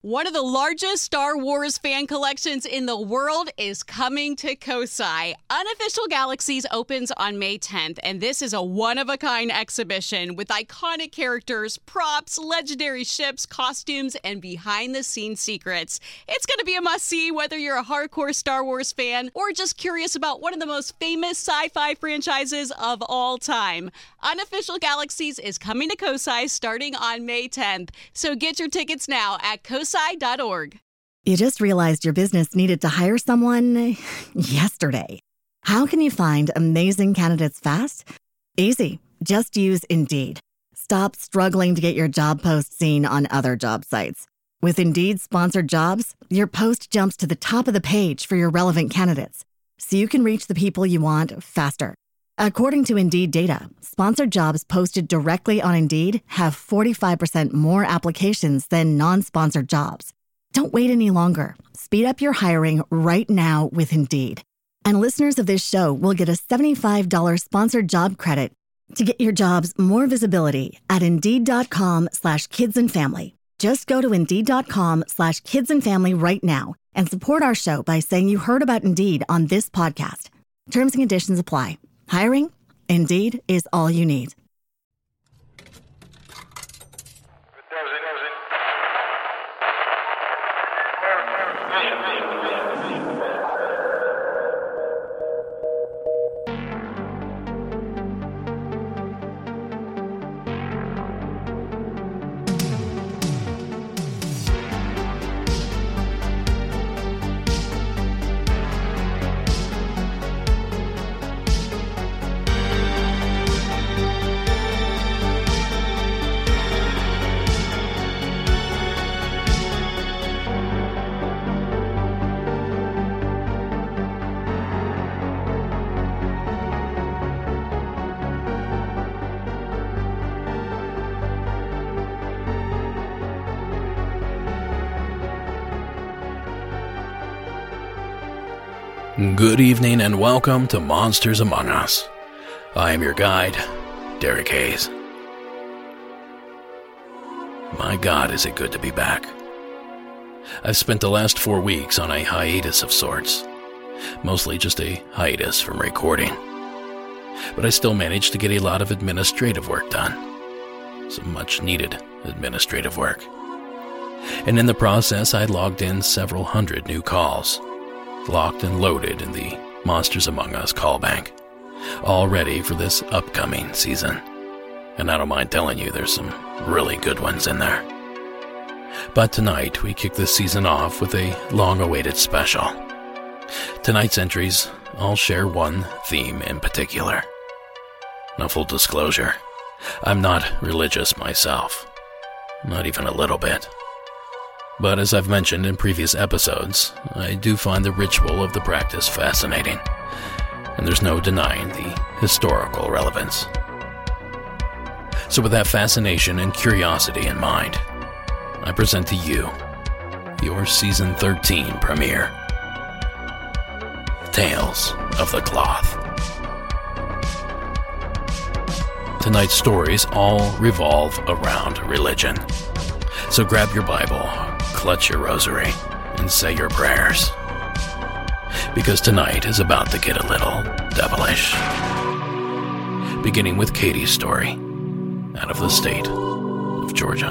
One of the largest Star Wars fan collections in the world is coming to Kosai. Unofficial Galaxies opens on May 10th, and this is a one-of-a-kind exhibition with iconic characters, props, legendary ships, costumes, and behind-the-scenes secrets. It's going to be a must-see whether you're a hardcore Star Wars fan or just curious about one of the most famous sci-fi franchises of all time. Unofficial Galaxies is coming to Kosai starting on May 10th, so get your tickets now at kosai.org. You just realized your business needed to hire someone yesterday. How can you find amazing candidates fast? Easy. Just use Indeed. Stop struggling to get your job post seen on other job sites. With Indeed sponsored jobs, your post jumps to the top of the page for your relevant candidates, so you can reach the people you want faster. According to Indeed data, sponsored jobs posted directly on Indeed have 45% more applications than non-sponsored jobs. Don't wait any longer. Speed up your hiring right now with Indeed. And listeners of this show will get a $75 sponsored job credit to get your jobs more visibility at Indeed.com/kidsandfamily. Just go to Indeed.com/kidsandfamily right now and support our show by saying you heard about Indeed on this podcast. Terms and conditions apply. Hiring? Indeed is all you need. Good evening and welcome to Monsters Among Us. I am your guide, Derek Hayes. My God, is it good to be back. I've spent the last 4 weeks on a hiatus of sorts, mostly just a hiatus from recording. But I still managed to get a lot of administrative work done, some much needed administrative work. And in the process, I logged in several hundred new calls, locked and loaded in the Monsters Among Us call bank, all ready for this upcoming season. And I don't mind telling you, there's some really good ones in there. But tonight, we kick this season off with a long-awaited special. Tonight's entries all share one theme in particular. Now, full disclosure, I'm not religious myself. Not even a little bit. But as I've mentioned in previous episodes, I do find the ritual of the practice fascinating, and there's no denying the historical relevance. So with that fascination and curiosity in mind, I present to you your Season 13 premiere, Tales of the Cloth. Tonight's stories all revolve around religion. So grab your Bible, clutch your rosary, and say your prayers. Because tonight is about to get a little devilish. Beginning with Katie's story, out of the state of Georgia.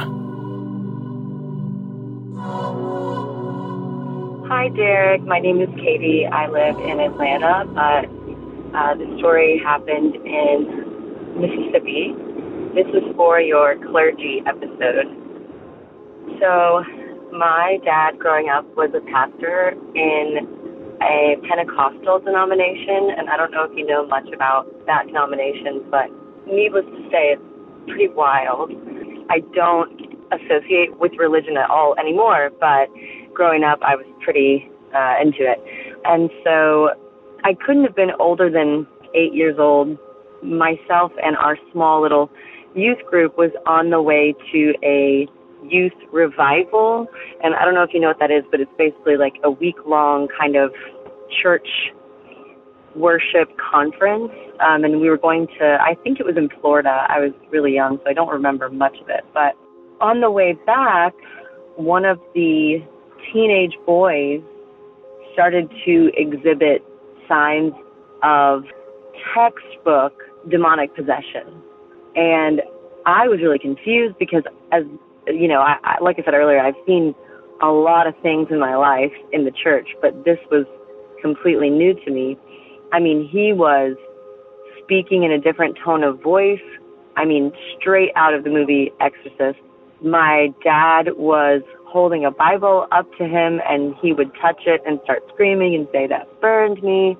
Hi, Derek. My name is Katie. I live in Atlanta, but the story happened in Mississippi. This is for your clergy episode. So, my dad growing up was a pastor in a Pentecostal denomination, and I don't know if you know much about that denomination, but needless to say, it's pretty wild. I don't associate with religion at all anymore, but growing up, I was pretty into it. And so I couldn't have been older than 8 years old. Myself and our small little youth group was on the way to a youth revival, and I don't know if you know what that is, but it's basically like a week-long kind of church worship conference, and we were going to, I think it was in Florida. I was really young, so I don't remember much of it, but on the way back, one of the teenage boys started to exhibit signs of textbook demonic possession. And I was really confused because, as you know, I like I said earlier, I've seen a lot of things in my life in the church, but this was completely new to me. I mean, he was speaking in a different tone of voice. I mean, straight out of the movie Exorcist. My dad was holding a Bible up to him, and he would touch it and start screaming and say, "That burned me."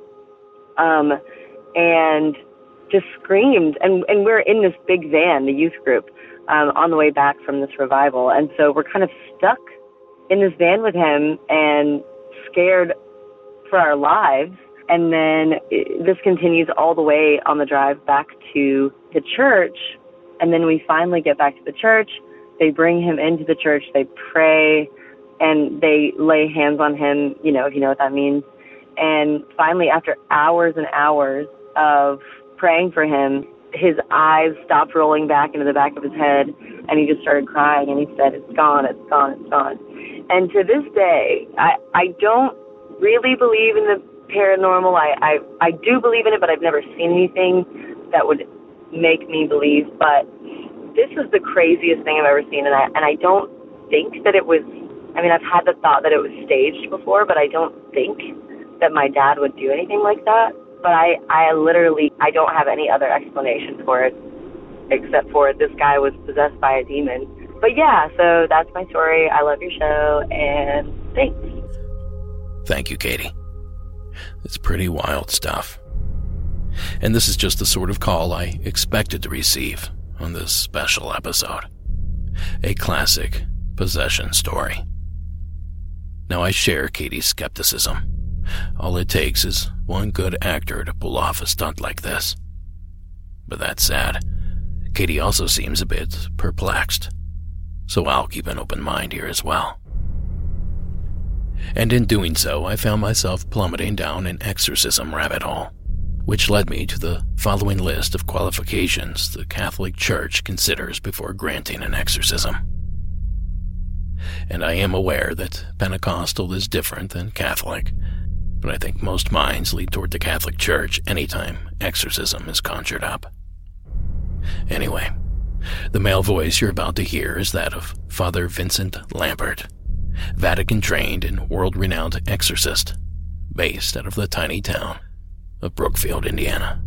And just screamed. And we're in this big van, the youth group, on the way back from this revival. And so we're kind of stuck in this van with him and scared for our lives. And then this continues all the way on the drive back to the church. And then we finally get back to the church. They bring him into the church. They pray and they lay hands on him, you know, if you know what that means. And finally, after hours and hours of praying for him, his eyes stopped rolling back into the back of his head, and he just started crying, and he said, "It's gone, it's gone, it's gone." And to this day, I don't really believe in the paranormal. I do believe in it, but I've never seen anything that would make me believe. But this is the craziest thing I've ever seen, and I don't think that it was, I mean, I've had the thought that it was staged before, but I don't think that my dad would do anything like that. But I literally don't have any other explanation for it except for this guy was possessed by a demon. But yeah, so that's my story. I love your show, and thanks. Thank you, Katie. It's pretty wild stuff. And this is just the sort of call I expected to receive on this special episode. A classic possession story. Now, I share Katie's skepticism. All it takes is one good actor to pull off a stunt like this. But that said, Katie also seems a bit perplexed, so I'll keep an open mind here as well. And in doing so, I found myself plummeting down an exorcism rabbit hole, which led me to the following list of qualifications the Catholic Church considers before granting an exorcism. And I am aware that Pentecostal is different than Catholic, but I think most minds lead toward the Catholic Church anytime exorcism is conjured up. Anyway, the male voice you're about to hear is that of Father Vincent Lampert, Vatican-trained and world-renowned exorcist, based out of the tiny town of Brookfield, Indiana.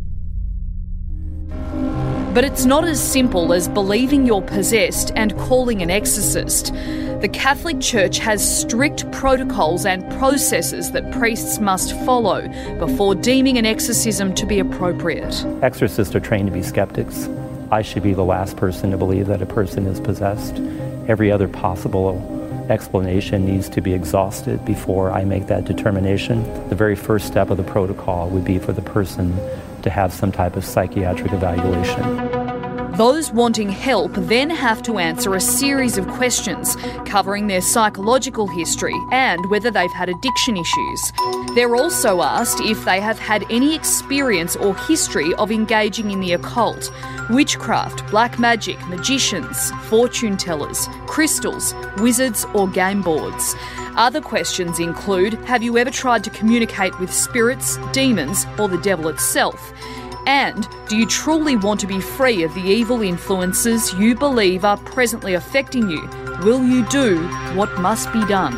But it's not as simple as believing you're possessed and calling an exorcist. The Catholic Church has strict protocols and processes that priests must follow before deeming an exorcism to be appropriate. Exorcists are trained to be skeptics. I should be the last person to believe that a person is possessed. Every other possible explanation needs to be exhausted before I make that determination. The very first step of the protocol would be for the person to have some type of psychiatric evaluation. Those wanting help then have to answer a series of questions covering their psychological history and whether they've had addiction issues. They're also asked if they have had any experience or history of engaging in the occult, witchcraft, black magic, magicians, fortune tellers, crystals, wizards or game boards. Other questions include, have you ever tried to communicate with spirits, demons or the devil itself? And do you truly want to be free of the evil influences you believe are presently affecting you? Will you do what must be done?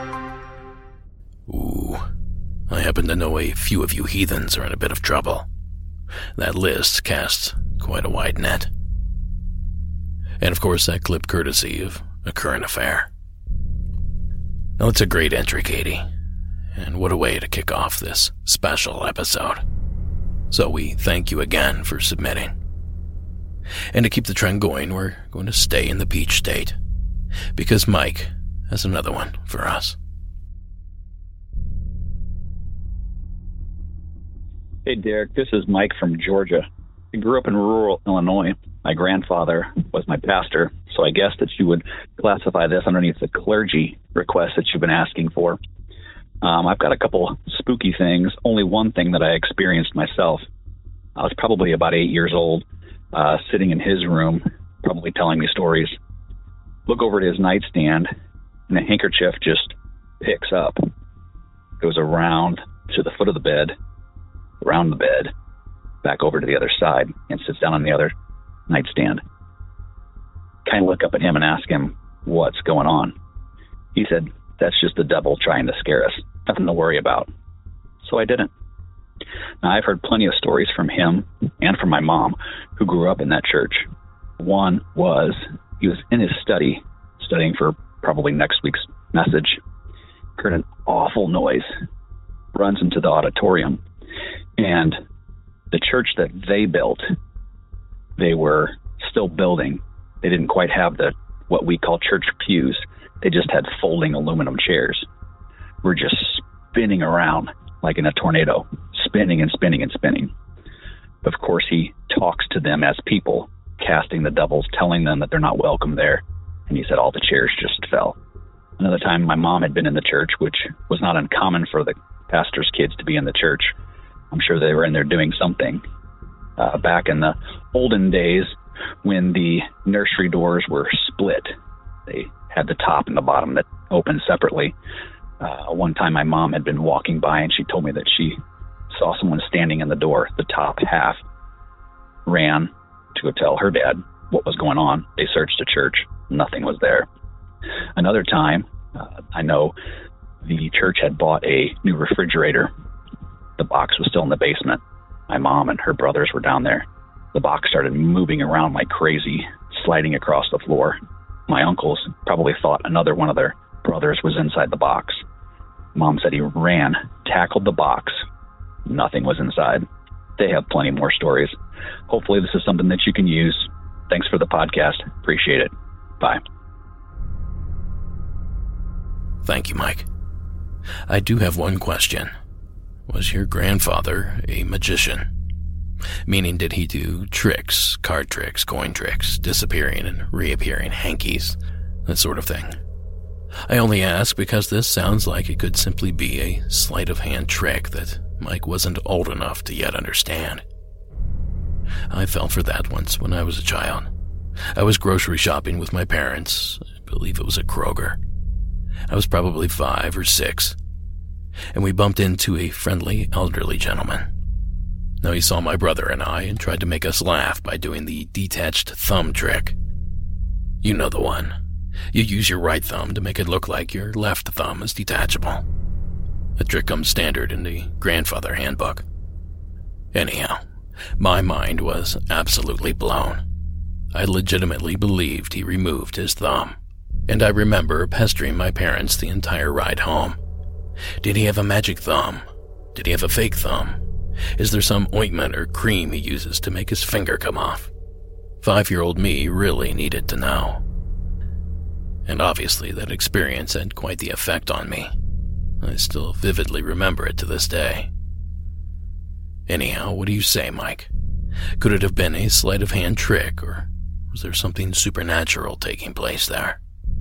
Ooh, I happen to know a few of you heathens are in a bit of trouble. That list casts quite a wide net. And of course, that clip courtesy of A Current Affair. Now, it's a great entry, Katie. And what a way to kick off this special episode. So we thank you again for submitting. And to keep the trend going, we're going to stay in the Peach State, because Mike has another one for us. Hey, Derek, this is Mike from Georgia. I grew up in rural Illinois. My grandfather was my pastor, so I guess that you would classify this underneath the clergy request that you've been asking for. I've got a couple spooky things, only one thing that I experienced myself. I was probably about 8 years old, sitting in his room, probably telling me stories. look over at his nightstand, and the handkerchief just picks up, goes around to the foot of the bed, around the bed, back over to the other side, and sits down on the other nightstand. Kind of look up at him and ask him, what's going on? He said, that's just the devil trying to scare us. Nothing to worry about. So I didn't. Now, I've heard plenty of stories from him and from my mom, who grew up in that church. One was, he was in his study, studying for probably next week's message, heard an awful noise, runs into the auditorium, and the church that they built, they were still building. They didn't quite have what we call church pews. They just had folding aluminum chairs. We're just spinning around like in a tornado, spinning and spinning and spinning. Of course, he talks to them as people, casting the devils, telling them that they're not welcome there. And he said all the chairs just fell. Another time, my mom had been in the church, which was not uncommon for the pastor's kids to be in the church. I'm sure they were in there doing something. Back in the olden days, when the nursery doors were split, they had the top and the bottom that opened separately. One time my mom had been walking by and she told me that she saw someone standing in the door. The top half ran to go tell her dad what was going on. They searched the church. Nothing was there. Another time, I know the church had bought a new refrigerator. The box was still in the basement. My mom and her brothers were down there. The box started moving around like crazy, sliding across the floor. My uncles probably thought another one of their brothers was inside the box. Mom said he ran, tackled the box. Nothing was inside. They have plenty more stories. Hopefully this is something that you can use. Thanks for the podcast. Appreciate it. Bye. Thank you, Mike. I do have one question. Was your grandfather a magician? Meaning, did he do tricks, card tricks, coin tricks, disappearing and reappearing hankies, that sort of thing? I only ask because this sounds like it could simply be a sleight of hand trick that Mike wasn't old enough to yet understand. I fell for that once when I was a child. I was grocery shopping with my parents. I believe it was at Kroger. I was probably 5 or 6, and we bumped into a friendly elderly gentleman. Now, he saw my brother and I and tried to make us laugh by doing the detached thumb trick. You know the one. You use your right thumb to make it look like your left thumb is detachable. The trick comes standard in the grandfather handbook. Anyhow, my mind was absolutely blown. I legitimately believed he removed his thumb, and I remember pestering my parents the entire ride home. Did he have a magic thumb? Did he have a fake thumb? Is there some ointment or cream he uses to make his finger come off? 5-year-old me really needed to know. And obviously that experience had quite the effect on me. I still vividly remember it to this day. Anyhow, what do you say, Mike? Could it have been a sleight of hand trick, or was there something supernatural taking place there?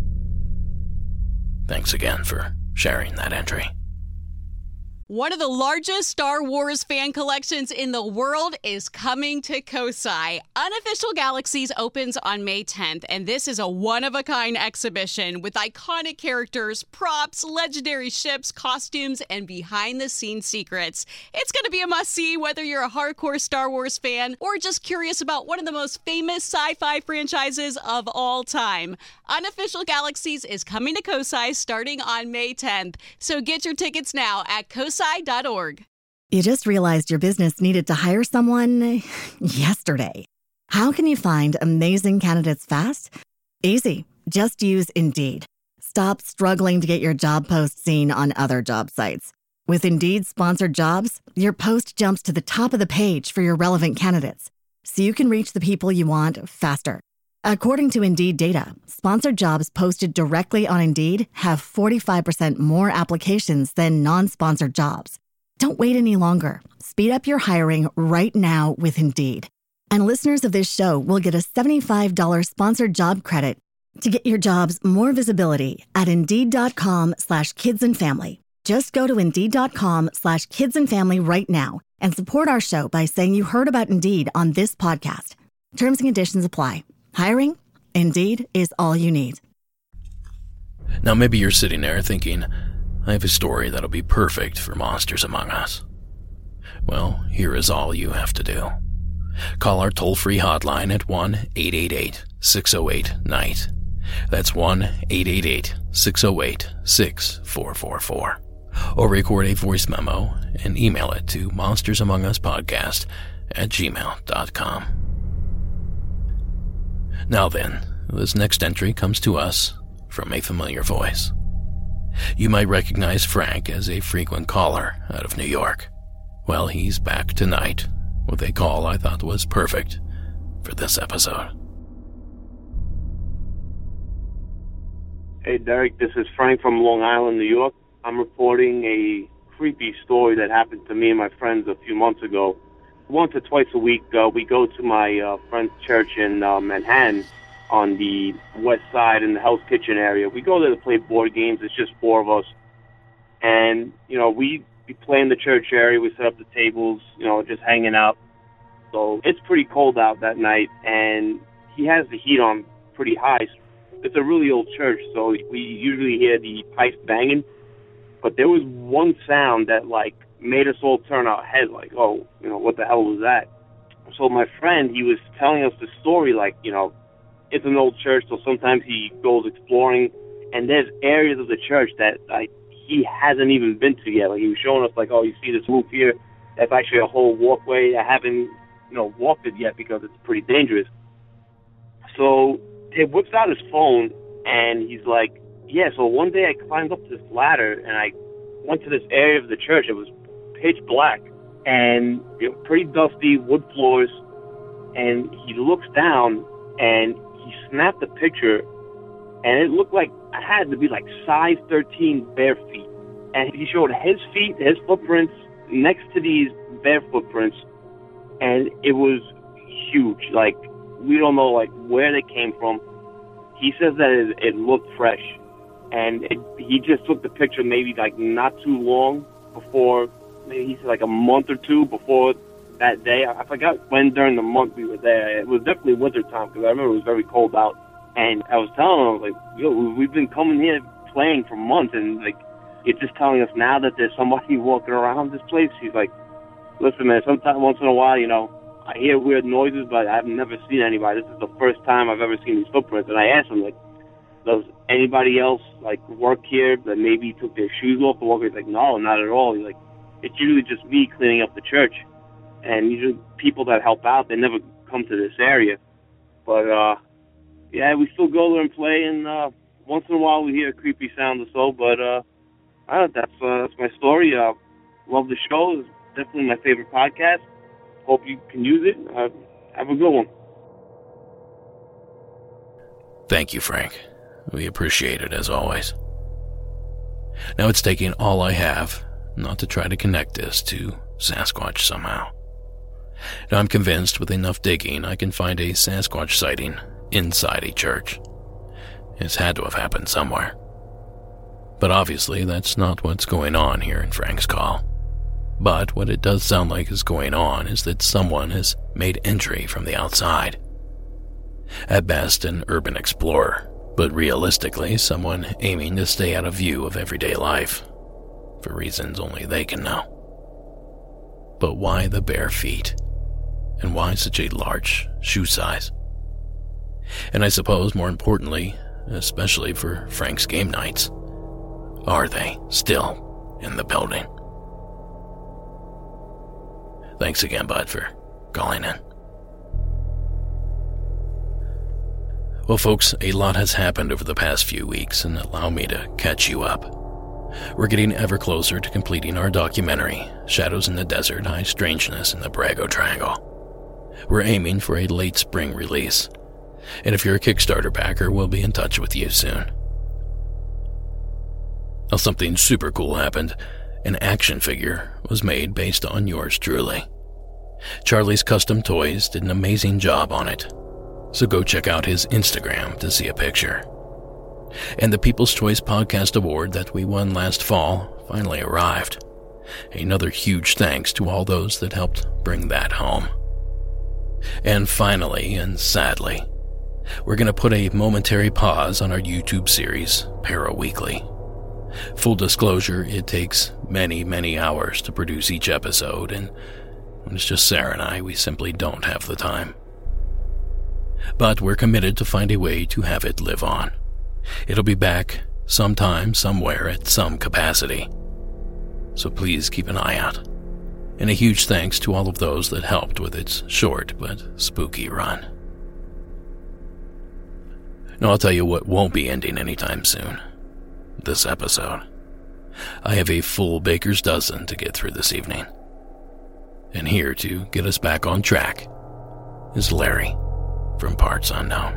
Thanks again for sharing that entry. One of the largest Star Wars fan collections in the world is coming to Kosai. Unofficial Galaxies opens on May 10th, and this is a one-of-a-kind exhibition with iconic characters, props, legendary ships, costumes, and behind-the-scenes secrets. It's going to be a must-see whether you're a hardcore Star Wars fan or just curious about one of the most famous sci-fi franchises of all time. Unofficial Galaxies is coming to Kosai starting on May 10th, so get your tickets now at kosai.org. You just realized your business needed to hire someone yesterday. How can you find amazing candidates fast? Easy. Just use Indeed. Stop struggling to get your job post seen on other job sites. With Indeed sponsored jobs, your post jumps to the top of the page for your relevant candidates, so you can reach the people you want faster. According to Indeed data, sponsored jobs posted directly on Indeed have 45% more applications than non-sponsored jobs. Don't wait any longer. Speed up your hiring right now with Indeed. And listeners of this show will get a $75 sponsored job credit to get your jobs more visibility at Indeed.com/kidsandfamily. Just go to Indeed.com/kidsandfamily right now and support our show by saying you heard about Indeed on this podcast. Terms and conditions apply. Hiring? Indeed is all you need. Now maybe you're sitting there thinking, I have a story that'll be perfect for Monsters Among Us. Well, here is all you have to do. Call our toll-free hotline at 1-888-608-NIGHT. That's 1-888-608-6444. Or record a voice memo and email it to monstersamonguspodcast@gmail.com. Now then, this next entry comes to us from a familiar voice. You might recognize Frank as a frequent caller out of New York. Well, he's back tonight with a call I thought was perfect for this episode. Hey, Derek, this is Frank from Long Island, New York. I'm reporting a creepy story that happened to me and my friends a few months ago. Once or twice a week, we go to my friend's church in Manhattan on the west side in the Hell's Kitchen area. We go there to play board games. It's just four of us. And, we play in the church area. We set up the tables, just hanging out. So it's pretty cold out that night, and he has the heat on pretty high. It's a really old church, so we usually hear the pipes banging. But there was one sound that, made us all turn our heads, what the hell was that? So my friend, he was telling us the story, it's an old church, so sometimes he goes exploring, and there's areas of the church that, he hasn't even been to yet. He was showing us, you see this roof here, that's actually a whole walkway. I haven't, walked it yet because it's pretty dangerous. So he whips out his phone, and he's like, yeah, so one day I climbed up this ladder, and I went to this area of the church. It was pitch black, and pretty dusty, wood floors, and he looks down, and he snapped a picture, and it looked like it had to be size 13 bare feet. And he showed his feet, his footprints, next to these bare footprints, and it was huge. We don't know, where they came from. He says that it looked fresh, and he just took the picture maybe, not too long before, maybe he said, a month or two before that day. I forgot when during the month we were there. It was definitely winter time, because I remember it was very cold out. And I was telling him, I was yo, we've been coming here playing for months, and, it's just telling us now that there's somebody walking around this place. He's like, listen, man, sometimes, once in a while, I hear weird noises, but I've never seen anybody. This is the first time I've ever seen these footprints. And I asked him, does anybody else, work here that maybe took their shoes off to walk? He's like, no, not at all. He's like, it's usually just me cleaning up the church. And usually people that help out, they never come to this area. But, yeah, we still go there and play, and once in a while we hear a creepy sound or so, but that's my story. Love the show. It's definitely my favorite podcast. Hope you can use it. Have a good one. Thank you, Frank. We appreciate it, as always. Now it's taking all I have not to try to connect this to Sasquatch somehow. Now I'm convinced with enough digging I can find a Sasquatch sighting inside a church. It's had to have happened somewhere. But obviously that's not what's going on here in Frank's call. But what it does sound like is going on is that someone has made entry from the outside. At best, an urban explorer, but realistically, someone aiming to stay out of view of everyday life, for reasons only they can know. But why the bare feet? And why such a large shoe size? And I suppose, more importantly, especially for Frank's game nights, are they still in the building? Thanks again, bud, for calling in. Well, folks, a lot has happened over the past few weeks, and allow me to catch you up. We're getting ever closer to completing our documentary, Shadows in the Desert, High Strangeness in the Brago Triangle. We're aiming for a late spring release, and if you're a Kickstarter backer, we'll be in touch with you soon. Now, something super cool happened. An action figure was made based on yours truly. Charlie's Custom Toys did an amazing job on it, so go check out his Instagram to see a picture. And the People's Choice Podcast Award that we won last fall finally arrived. Another huge thanks to all those that helped bring that home. And finally, and sadly, we're going to put a momentary pause on our YouTube series, Para Weekly. Full disclosure, it takes many, many hours to produce each episode, and when it's just Sarah and I, we simply don't have the time. But we're committed to find a way to have it live on. It'll be back sometime, somewhere, at some capacity. So please keep an eye out. And a huge thanks to all of those that helped with its short but spooky run. Now I'll tell you what won't be ending anytime soon. This episode. I have a full baker's dozen to get through this evening. And here to get us back on track is Larry from Parts Unknown.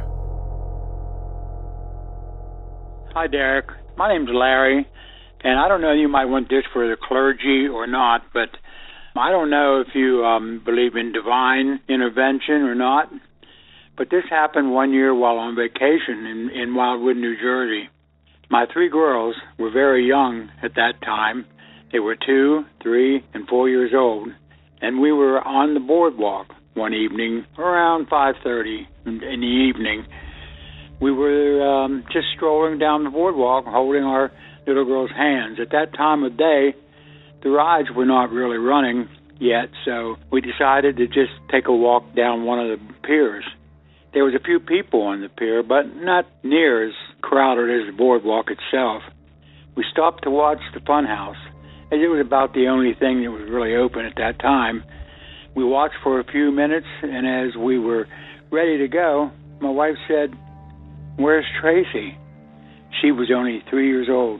Hi, Derek. My name's Larry, and I don't know, you might want this for the clergy or not, but I don't know if you believe in divine intervention or not, but this happened one year while on vacation in Wildwood, New Jersey. My 3 girls were very young at that time. They were 2, 3, and 4 years old, and we were on the boardwalk one evening around 5:30 in the evening. We were just strolling down the boardwalk holding our little girls' hands. At that time of day, the rides were not really running yet, so we decided to just take a walk down one of the piers. There was a few people on the pier, but not near as crowded as the boardwalk itself. We stopped to watch the funhouse, as it was about the only thing that was really open at that time. We watched for a few minutes, and as we were ready to go, my wife said, "Where's Tracy?" She was only 3 years old.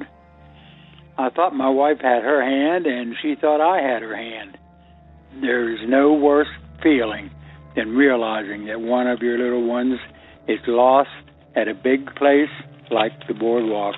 I thought my wife had her hand, and she thought I had her hand. There is no worse feeling than realizing that one of your little ones is lost at a big place like the boardwalk.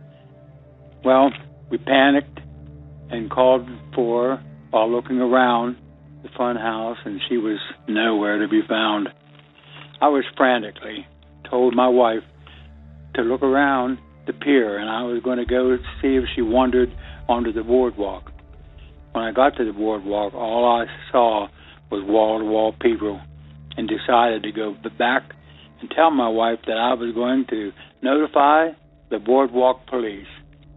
Well, we panicked and called for her while looking around the fun house, and she was nowhere to be found. I was frantically told my wife to look around the pier, and I was going to go see if she wandered onto the boardwalk. When I got to the boardwalk, all I saw was wall-to-wall people, and decided to go back and tell my wife that I was going to notify the boardwalk police.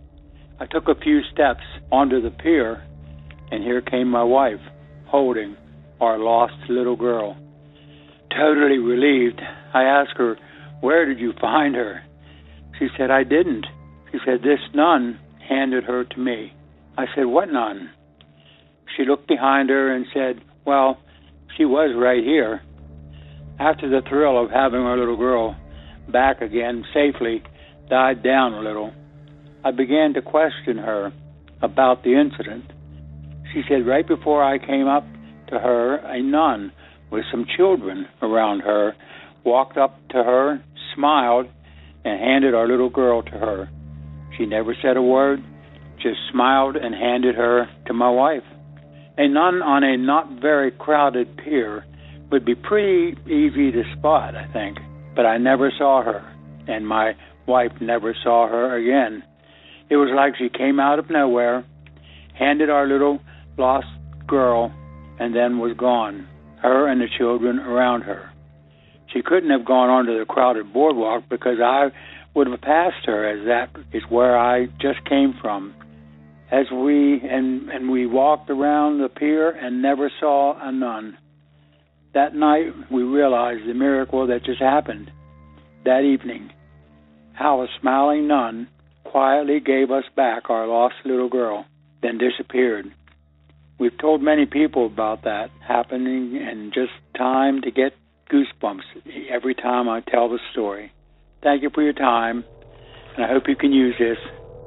I took a few steps onto the pier, and here came my wife, holding our lost little girl. Totally relieved, I asked her, "Where did you find her?" She said, "I didn't." She said, "This nun handed her to me." I said, "What nun?" She looked behind her and said, "Well, she was right here." After the thrill of having our little girl back again safely died down a little, I began to question her about the incident. She said right before I came up to her, a nun with some children around her walked up to her, smiled, and handed our little girl to her. She never said a word, just smiled and handed her to my wife. A nun on a not very crowded pier would be pretty easy to spot, I think, but I never saw her, and my wife never saw her again. It was like she came out of nowhere, handed our little lost girl, and then was gone, her and the children around her. She couldn't have gone onto the crowded boardwalk because I would have passed her, as that is where I just came from. As we walked around the pier and never saw a nun. That night, we realized the miracle that just happened that evening, how a smiling nun quietly gave us back our lost little girl, then disappeared. We've told many people about that happening, and just time to get goosebumps every time I tell the story. Thank you for your time, and I hope you can use this.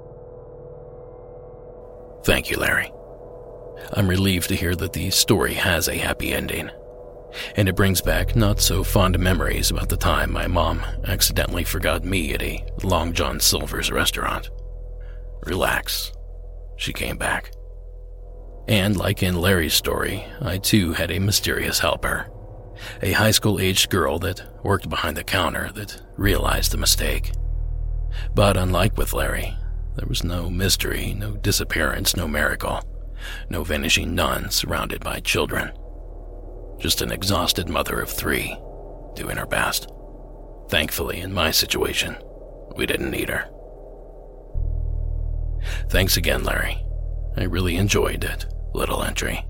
Thank you, Larry. I'm relieved to hear that the story has a happy ending, and it brings back not so fond memories about the time my mom accidentally forgot me at a Long John Silver's restaurant. Relax. She came back. And like in Larry's story, I too had a mysterious helper, a high school-aged girl that worked behind the counter that realized the mistake. But unlike with Larry, there was no mystery, no disappearance, no miracle, no vanishing nun surrounded by children. Just an exhausted mother of 3, doing her best. Thankfully, in my situation, we didn't need her. Thanks again, Larry. I really enjoyed that little entry.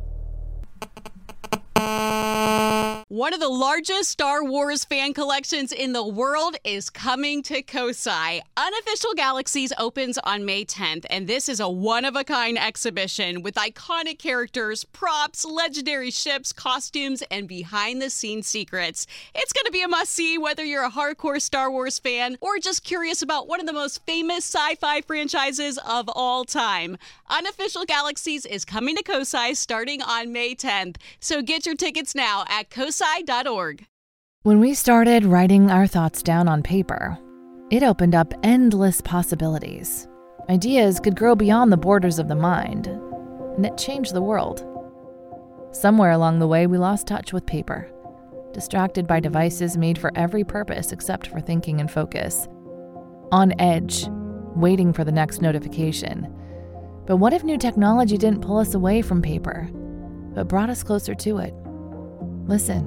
One of the largest Star Wars fan collections in the world is coming to Kosai. Unofficial Galaxies opens on May 10th, and this is a one-of-a-kind exhibition with iconic characters, props, legendary ships, costumes, and behind-the-scenes secrets. It's going to be a must-see whether you're a hardcore Star Wars fan or just curious about one of the most famous sci-fi franchises of all time. Unofficial Galaxies is coming to Kosai starting on May 10th, so get your tickets now at kosai.org. When we started writing our thoughts down on paper, it opened up endless possibilities. Ideas could grow beyond the borders of the mind, and it changed the world. Somewhere along the way, we lost touch with paper, distracted by devices made for every purpose except for thinking and focus. On edge, waiting for the next notification. But what if new technology didn't pull us away from paper, but brought us closer to it? Listen.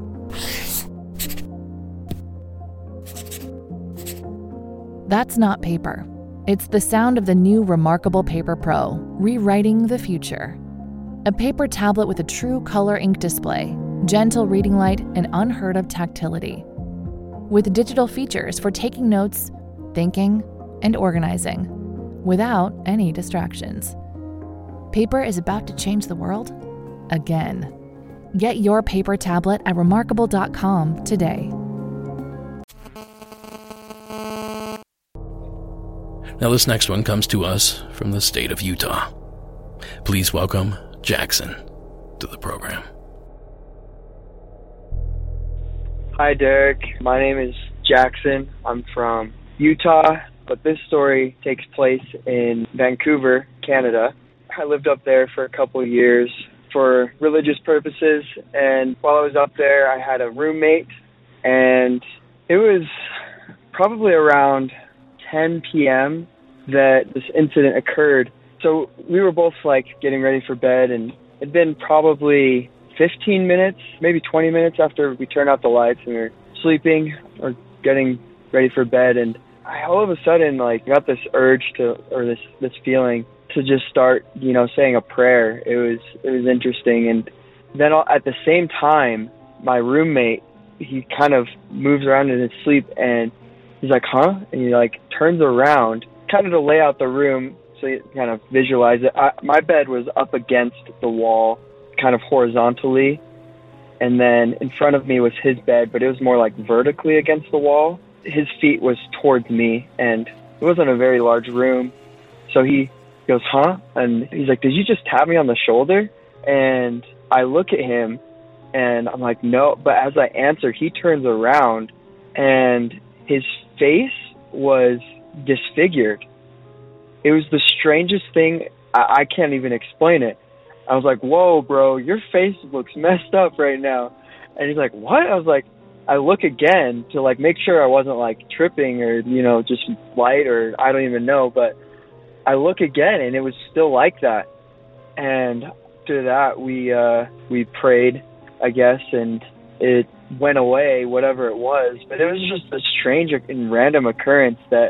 That's not paper. It's the sound of the new Remarkable Paper Pro, rewriting the future. A paper tablet with a true color ink display, gentle reading light, and unheard of tactility. With digital features for taking notes, thinking, and organizing, without any distractions. Paper is about to change the world again. Get your paper tablet at remarkable.com today. Now this next one comes to us from the state of Utah. Please welcome Jackson to the program. Hi, Derek. My name is Jackson. I'm from Utah, but this story takes place in Vancouver, Canada. I lived up there for a couple of years for religious purposes, and while I was up there, I had a roommate, and it was probably around 10 p.m. that this incident occurred. So we were both getting ready for bed, and it'd been probably 15 minutes, maybe 20 minutes after we turned out the lights and we were sleeping or getting ready for bed, and I all of a sudden got this urge this feeling to just start, saying a prayer. It was interesting. And then at the same time, my roommate, he kind of moves around in his sleep and he's like, huh? And he turns around, kind of to lay out the room so you kind of visualize it. My bed was up against the wall, kind of horizontally. And then in front of me was his bed, but it was more vertically against the wall. His feet was towards me, and it wasn't a very large room. So he goes, huh? And he's like, did you just tap me on the shoulder? And I look at him, and I'm like, no. But as I answer, he turns around, and his face was disfigured. It was the strangest thing. I can't even explain it. I was like, whoa, bro, your face looks messed up right now. And he's like, what? I was like, I look again to make sure I wasn't tripping or, just light or I don't even know. But I look again and it was still like that. And after that, we prayed, I guess, and it went away, whatever it was. But it was just a strange and random occurrence that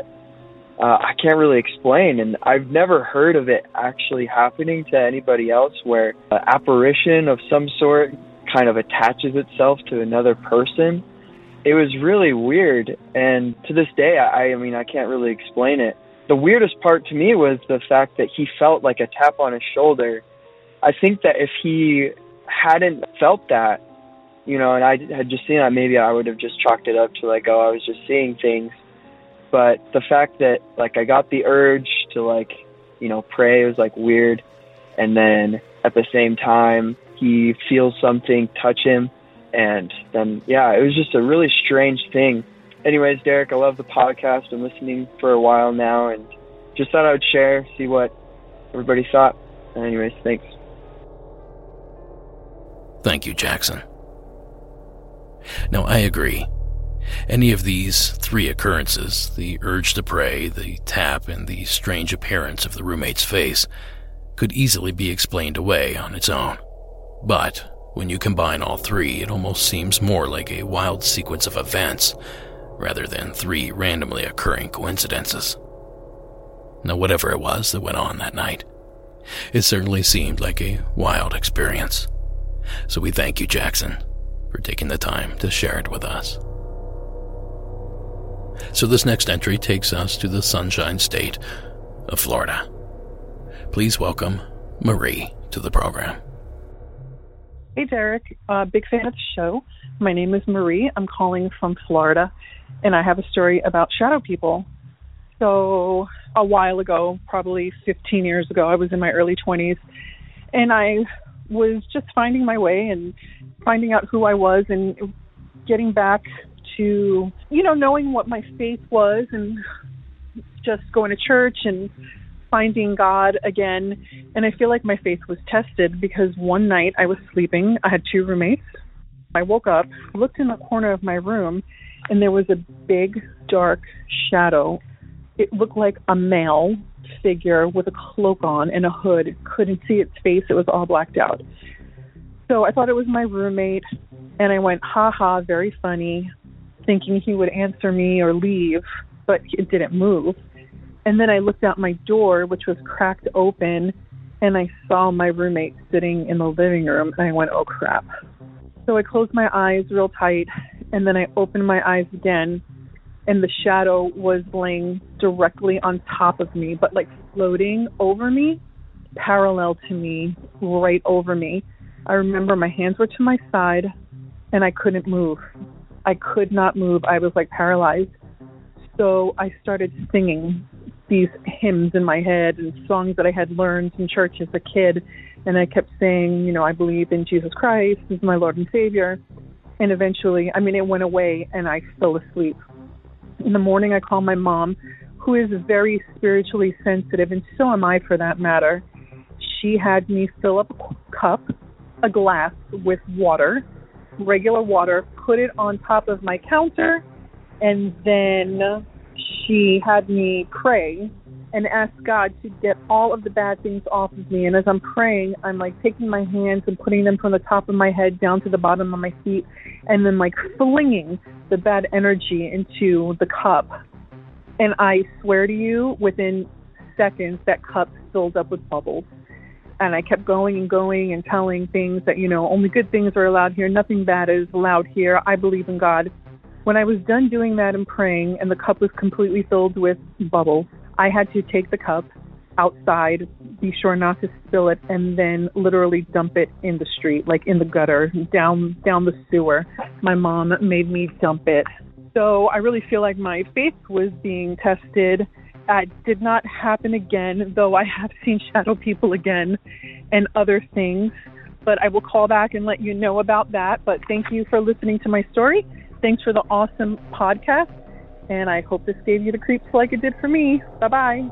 I can't really explain. And I've never heard of it actually happening to anybody else where an apparition of some sort kind of attaches itself to another person. It was really weird. And to this day, I can't really explain it. The weirdest part to me was the fact that he felt like a tap on his shoulder. I think that if he hadn't felt that, and I had just seen that, maybe I would have just chalked it up to I was just seeing things. But the fact that I got the urge to pray, it was weird. And then at the same time, he feels something touch him. And then, it was just a really strange thing. Anyways, Derek, I love the podcast. Been listening for a while now, and just thought I would share, see what everybody thought. Anyways, thanks. Thank you, Jackson. Now, I agree. Any of these three occurrences, the urge to pray, the tap, and the strange appearance of the roommate's face, could easily be explained away on its own. But when you combine all three, it almost seems more like a wild sequence of events rather than 3 randomly occurring coincidences. Now, whatever it was that went on that night, it certainly seemed like a wild experience. So we thank you, Jackson, for taking the time to share it with us. So this next entry takes us to the Sunshine State of Florida. Please welcome Marie to the program. Hey, Derek. Big fan of the show. My name is Marie. I'm calling from Florida, and I have a story about shadow people. So a while ago, probably 15 years ago, I was in my early 20s, and I was just finding my way and finding out who I was and getting back to, knowing what my faith was and just going to church and finding God again. And I feel like my faith was tested because one night I was sleeping. I had 2 roommates. I woke up, looked in the corner of my room, and there was a big, dark shadow. It looked like a male figure with a cloak on and a hood. Couldn't see its face. It was all blacked out. So I thought it was my roommate, and I went, ha ha, very funny, thinking he would answer me or leave, but it didn't move. And then I looked out my door, which was cracked open, and I saw my roommate sitting in the living room, and I went, oh, crap. So I closed my eyes real tight, and then I opened my eyes again, and the shadow was laying directly on top of me, but like floating over me, parallel to me, right over me. I remember my hands were to my side, and I couldn't move. I could not move. I was like paralyzed. So I started singing these hymns in my head and songs that I had learned in church as a kid. And I kept saying, I believe in Jesus Christ as my Lord and Savior. And eventually, it went away and I fell asleep. In the morning, I called my mom, who is very spiritually sensitive, and so am I for that matter. She had me fill up a glass with water, regular water, put it on top of my counter, and then she had me pray and ask God to get all of the bad things off of me. And as I'm praying, I'm like taking my hands and putting them from the top of my head down to the bottom of my feet, and then like flinging the bad energy into the cup. And I swear to you, within seconds, that cup filled up with bubbles. And I kept going and going and telling things that, only good things are allowed here. Nothing bad is allowed here. I believe in God. When I was done doing that and praying, and the cup was completely filled with bubbles, I had to take the cup outside, be sure not to spill it, and then literally dump it in the street, like in the gutter, down the sewer. My mom made me dump it. So I really feel like my faith was being tested. It did not happen again, though I have seen shadow people again and other things. But I will call back and let you know about that. But thank you for listening to my story. Thanks for the awesome podcast, and I hope this gave you the creeps like it did for me. Bye-bye.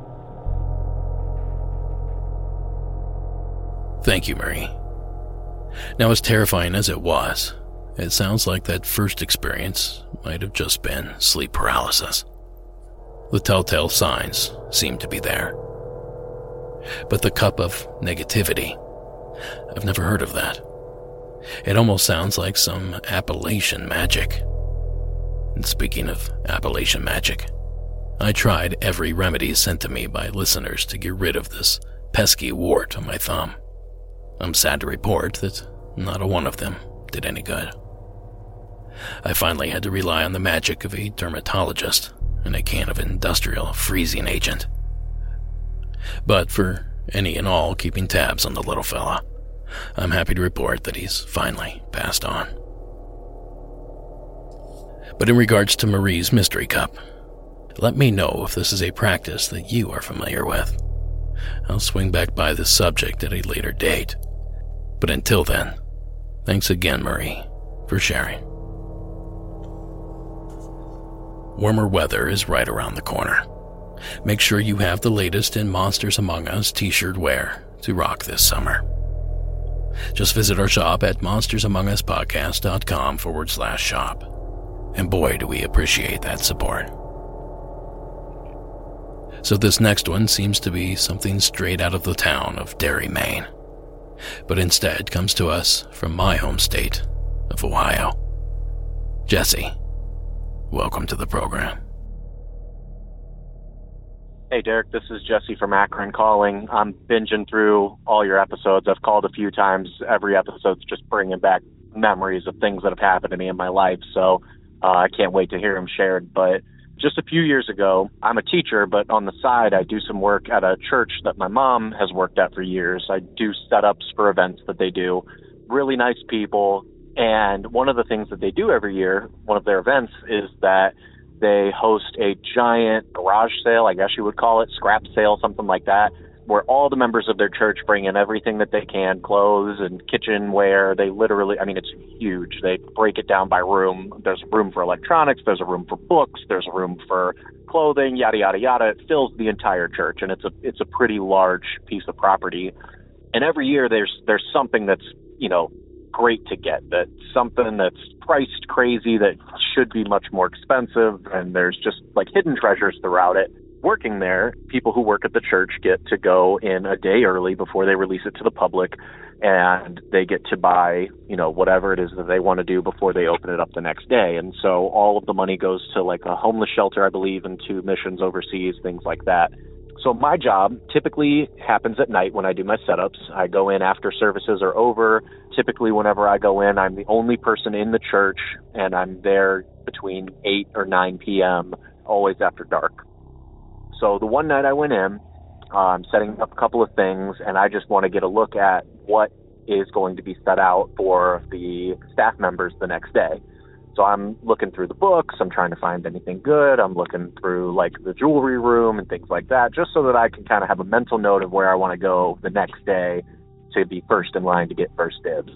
Thank you, Marie. Now, as terrifying as it was, it sounds like that first experience might have just been sleep paralysis. The telltale signs seem to be there. But the cup of negativity, I've never heard of that. It almost sounds like some Appalachian magic. And speaking of Appalachian magic, I tried every remedy sent to me by listeners to get rid of this pesky wart on my thumb. I'm sad to report that not a one of them did any good. I finally had to rely on the magic of a dermatologist and a can of industrial freezing agent. But for any and all keeping tabs on the little fella, I'm happy to report that he's finally passed on. But in regards to Marie's mystery cup, let me know if this is a practice that you are familiar with. I'll swing back by this subject at a later date. But until then, thanks again, Marie, for sharing. Warmer weather is right around the corner. Make sure you have the latest in Monsters Among Us t-shirt wear to rock this summer. Just visit our shop at monstersamonguspodcast.com/shop. And boy, do we appreciate that support. So this next one seems to be something straight out of the town of Derry, Maine, but instead comes to us from my home state of Ohio. Jesse, Welcome to the program. Hey, Derek, this is Jesse from Akron calling. I'm binging through all your episodes. I've called a few times. Every episode's just bringing back memories of things that have happened to me in my life, so I can't wait to hear them shared. But just a few years ago, I'm a teacher, but on the side, I do some work at a church that my mom has worked at for years. I do setups for events that they do. Really nice people. And one of the things that they do every year, one of their events, is that they host a giant garage sale, I guess you would call it, scrap sale, something like that, where all the members of their church bring in everything that they can, clothes and kitchenware. They literally, I mean, it's huge. They break it down by room. There's a room for electronics. There's a room for books. There's a room for clothing, yada, yada, yada. It fills the entire church, and it's a pretty large piece of property. And every year there's something that's, great to get, that's something that's priced crazy that should be much more expensive, and there's just like hidden treasures throughout it. Working there, people who work at the church get to go in a day early before they release it to the public, and they get to buy, whatever it is that they want to do before they open it up the next day. And so all of the money goes to like a homeless shelter, I believe, and to missions overseas, things like that. So my job typically happens at night when I do my setups. I go in after services are over. Typically, whenever I go in, I'm the only person in the church, and I'm there between 8 or 9 p.m., always after dark. So the one night I went in, I'm setting up a couple of things, and I just want to get a look at what is going to be set out for the staff members the next day. So I'm looking through the books. I'm trying to find anything good. I'm looking through like the jewelry room and things like that, just so that I can kind of have a mental note of where I want to go the next day to be first in line to get first dibs.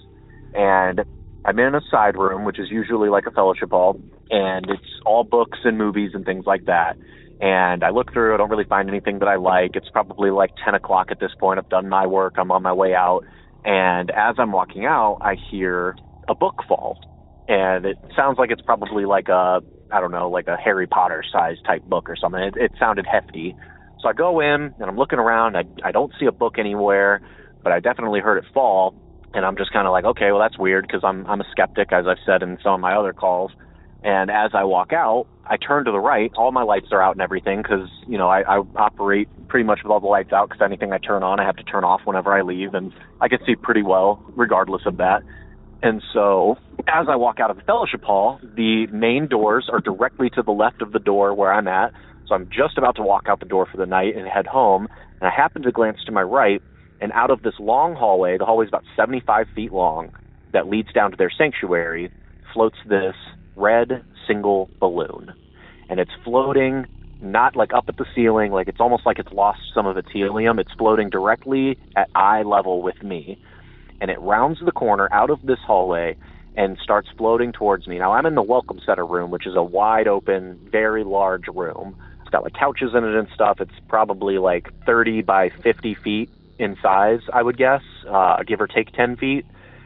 And I'm in a side room, which is usually like a fellowship hall, and it's all books and movies and things like that. And I look through, I don't really find anything that I like. It's probably like 10 o'clock at this point. I've done my work. I'm on my way out. And as I'm walking out, I hear a book fall. And it sounds like it's probably like a Harry Potter size type book or something. It sounded hefty. So I go in and I'm looking around. I don't see a book anywhere, but I definitely heard it fall. And I'm just kind of like, okay, well, that's weird, because I'm a skeptic, as I've said in some of my other calls. And as I walk out, I turn to the right. All my lights are out and everything, because, I operate pretty much with all the lights out, because anything I turn on, I have to turn off whenever I leave. And I can see pretty well regardless of that. And so as I walk out of the fellowship hall, the main doors are directly to the left of the door where I'm at. So I'm just about to walk out the door for the night and head home. And I happen to glance to my right, and out of this long hallway, the hallway's about 75 feet long, that leads down to their sanctuary, floats this red single balloon. And it's floating not like up at the ceiling, like it's almost like it's lost some of its helium. It's floating directly at eye level with me. And it rounds the corner out of this hallway and starts floating towards me. Now, I'm in the Welcome Center room, which is a wide open, very large room. It's got like couches in it and stuff. It's probably like 30 by 50 feet in size, I would guess, give or take 10 feet.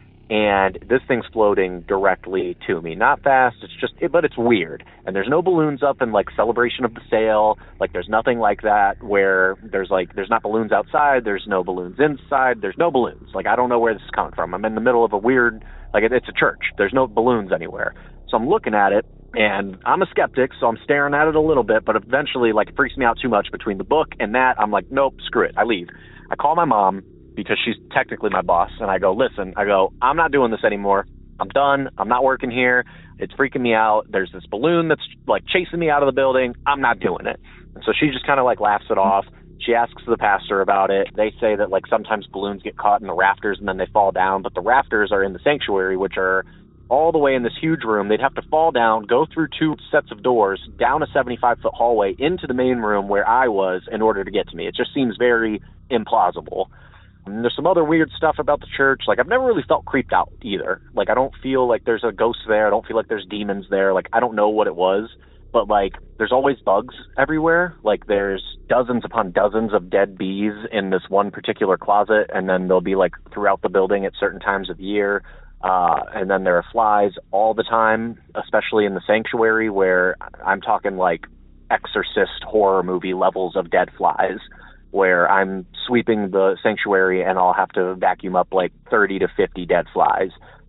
And this thing's floating directly to me. Not fast, but it's weird. And there's no balloons up in like celebration of the sale. Like there's nothing like that where there's not balloons outside, there's no balloons inside, there's no balloons. Like I don't know where this is coming from. I'm in the middle of a weird, like it's a church. There's no balloons anywhere. So I'm looking at it, and I'm a skeptic, so I'm staring at it a little bit, but eventually like it freaks me out too much between the book and that. I'm like, nope, screw it. I leave. I call my mom, because she's technically my boss, and I go, listen, I'm not doing this anymore. I'm done. I'm not working here. It's freaking me out. There's this balloon that's like chasing me out of the building. I'm not doing it. And so she just kind of like laughs it off. She asks the pastor about it. They say that like sometimes balloons get caught in the rafters and then they fall down, but the rafters are in the sanctuary, which are all the way in this huge room. They'd have to fall down, go through 2 sets of doors, down a 75-foot hallway into the main room where I was in order to get to me. It just seems very implausible. And there's some other weird stuff about the church. Like, I've never really felt creeped out either. Like, I don't feel like there's a ghost there. I don't feel like there's demons there. Like, I don't know what it was. But, like, there's always bugs everywhere. Like, there's dozens upon dozens of dead bees in this one particular closet. And then they'll be, like, throughout the building at certain times of year. And then there are flies all the time, especially in the sanctuary, where I'm talking, like, Exorcist horror movie levels of dead flies, where I'm sweeping the sanctuary and I'll have to vacuum up like 30 to 50 dead flies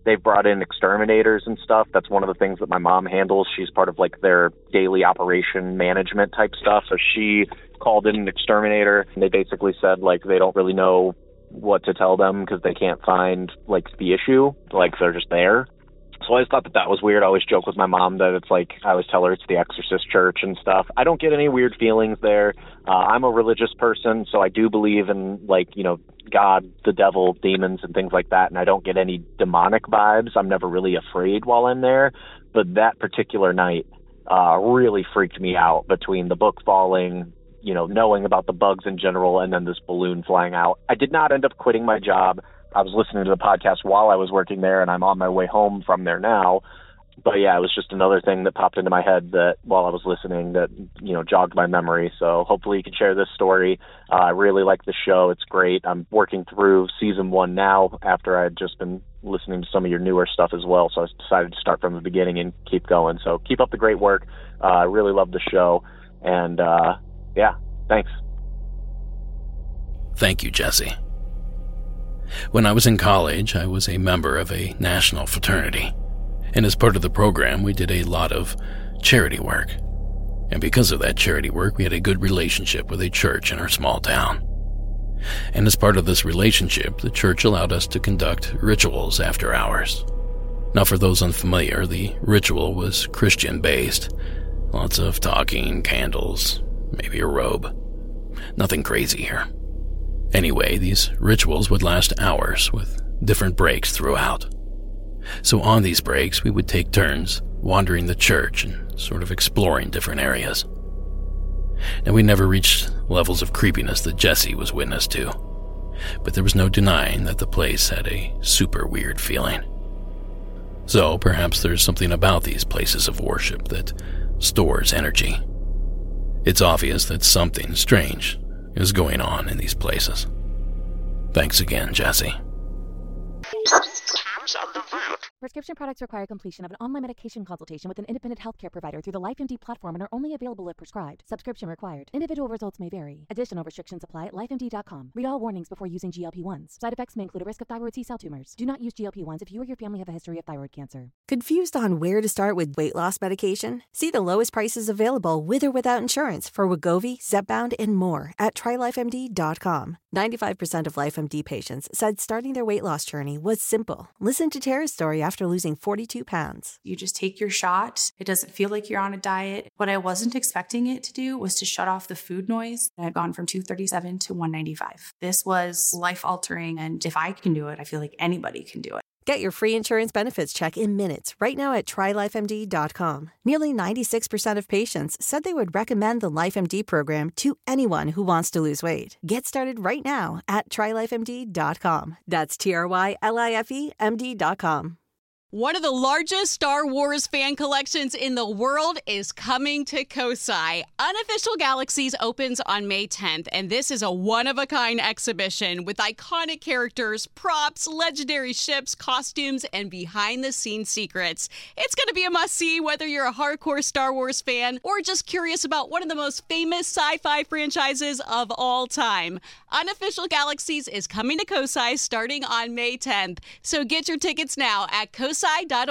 They've brought in exterminators and stuff. That's one of the things that my mom handles. She's part of like their daily operation management type stuff. So she called in an exterminator, and they basically said like they don't really know what to tell them because they can't find like the issue. Like they're just there. So I always thought that was weird. I always joke with my mom that it's like, I always tell her it's the Exorcist church and stuff. I don't get any weird feelings there. I'm a religious person, so I do believe in like, you know, God, the devil, demons, and things like that. And I don't get any demonic vibes. I'm never really afraid while I'm there. But that particular night really freaked me out between the book falling, you know, knowing about the bugs in general, and then this balloon flying out. I did not end up quitting my job. I was listening to the podcast while I was working there, and I'm on my way home from there now. But yeah, it was just another thing that popped into my head that while I was listening that, you know, jogged my memory. So hopefully you can share this story. I really like the show. It's great. I'm working through season 1 now after I had just been listening to some of your newer stuff as well. So I decided to start from the beginning and keep going. So keep up the great work. I really love the show. And yeah, thanks. Thank you, Jesse. When I was in college, I was a member of a national fraternity, and as part of the program, we did a lot of charity work. And because of that charity work, we had a good relationship with a church in our small town. And as part of this relationship, the church allowed us to conduct rituals after hours. Now, for those unfamiliar, the ritual was Christian-based. Lots of talking, candles, maybe a robe. Nothing crazy here. Anyway, these rituals would last hours with different breaks throughout. So on these breaks, we would take turns wandering the church and sort of exploring different areas. Now, we never reached levels of creepiness that Jesse was witness to, but there was no denying that the place had a super weird feeling. So perhaps there's something about these places of worship that stores energy. It's obvious that something strange is going on in these places. Thanks again, Jesse. Prescription products require completion of an online medication consultation with an independent healthcare provider through the LifeMD platform and are only available if prescribed. Subscription required. Individual results may vary. Additional restrictions apply at lifemd.com. Read all warnings before using GLP-1s. Side effects may include a risk of thyroid C-cell tumors. Do not use GLP-1s if you or your family have a history of thyroid cancer. Confused on where to start with weight loss medication? See the lowest prices available with or without insurance for Wegovy, Zepbound, and more at TryLifeMD.com. 95% of LifeMD patients said starting their weight loss journey was simple. Listen to Tara's story after losing 42 pounds. You just take your shot. It doesn't feel like you're on a diet. What I wasn't expecting it to do was to shut off the food noise. I'd gone from 237 to 195. This was life-altering, and if I can do it, I feel like anybody can do it. Get your free insurance benefits check in minutes right now at TryLifeMD.com. Nearly 96% of patients said they would recommend the LifeMD program to anyone who wants to lose weight. Get started right now at TryLifeMD.com. That's TryLifeMD.com. One of the largest Star Wars fan collections in the world is coming to Kosai. Unofficial Galaxies opens on May 10th, and this is a one-of-a-kind exhibition with iconic characters, props, legendary ships, costumes, and behind-the-scenes secrets. It's going to be a must-see whether you're a hardcore Star Wars fan or just curious about one of the most famous sci-fi franchises of all time. Unofficial Galaxies is coming to Kosai starting on May 10th, so get your tickets now at kosai.org.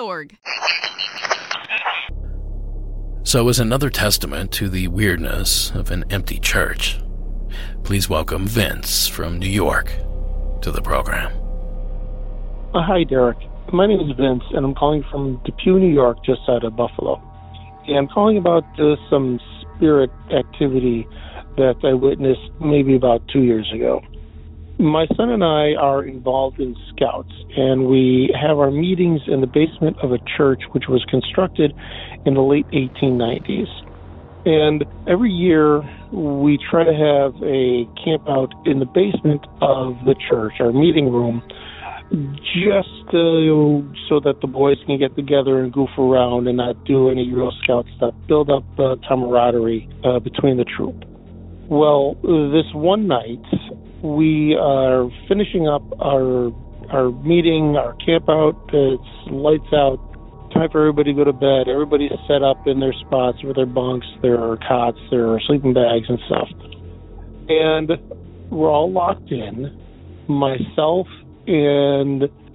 So as another testament to the weirdness of an empty church, please welcome Vince from New York to the program. Hi, Derek. My name is Vince, and I'm calling from Depew, New York, just out of Buffalo. And I'm calling about some spirit activity that I witnessed maybe about 2 years ago. My son and I are involved in Scouts, and we have our meetings in the basement of a church which was constructed in the late 1890s. And every year we try to have a camp out in the basement of the church, our meeting room, just so that the boys can get together and goof around and not do any Girl Scout stuff, build up camaraderie between the troop. Well, this one night, we are finishing up our meeting, our camp out. It's lights out, time for everybody to go to bed. Everybody's set up in their spots with their bunks, their cots, their sleeping bags and stuff. And we're all locked in. Myself and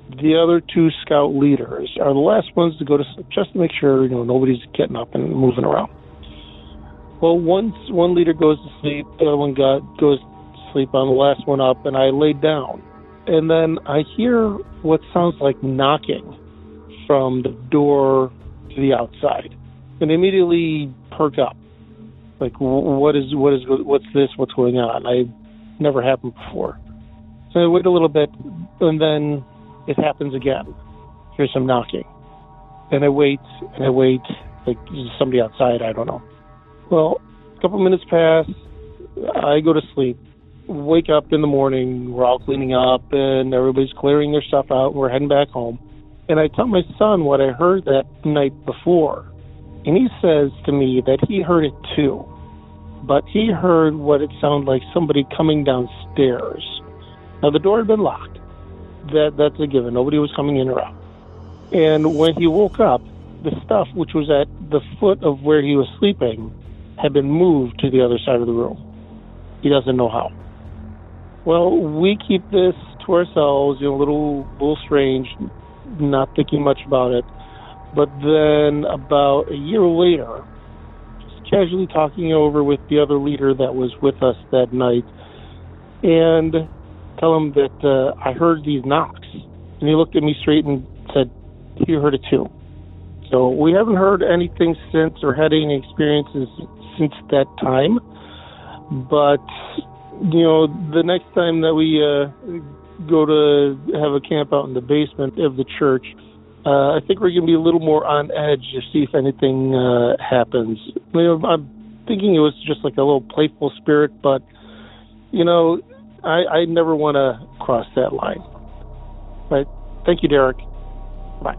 the other two scout leaders are the last ones to go to sleep, just to make sure nobody's getting up and moving around. Well, once one leader goes to sleep, the other one goes to sleep. I'm the last one up, and I laid down. And then I hear what sounds like knocking from the door to the outside, and immediately perk up. Like, what's this? What's going on? I've never happened before. So I wait a little bit, and then it happens again. Here's some knocking. And I wait, like there's somebody outside, I don't know. Well, a couple minutes pass, I go to sleep, wake up in the morning, we're all cleaning up, and everybody's clearing their stuff out, and we're heading back home. And I tell my son what I heard that night before. And he says to me that he heard it too. But he heard what it sounded like somebody coming downstairs. Now, the door had been locked. That's a given. Nobody was coming in or out. And when he woke up, the stuff which was at the foot of where he was sleeping had been moved to the other side of the room. He doesn't know how. Well, we keep this to ourselves, a little strange, not thinking much about it. But then about a year later, just casually talking over with the other leader that was with us that night, and tell him that I heard these knocks. And he looked at me straight and said, he heard it too. So we haven't heard anything since or had any experiences since that time. But, the next time that we go to have a camp out in the basement of the church, I think we're going to be a little more on edge to see if anything happens. I'm thinking it was just like a little playful spirit, but, I never want to cross that line. Right. Thank you, Derek. Bye.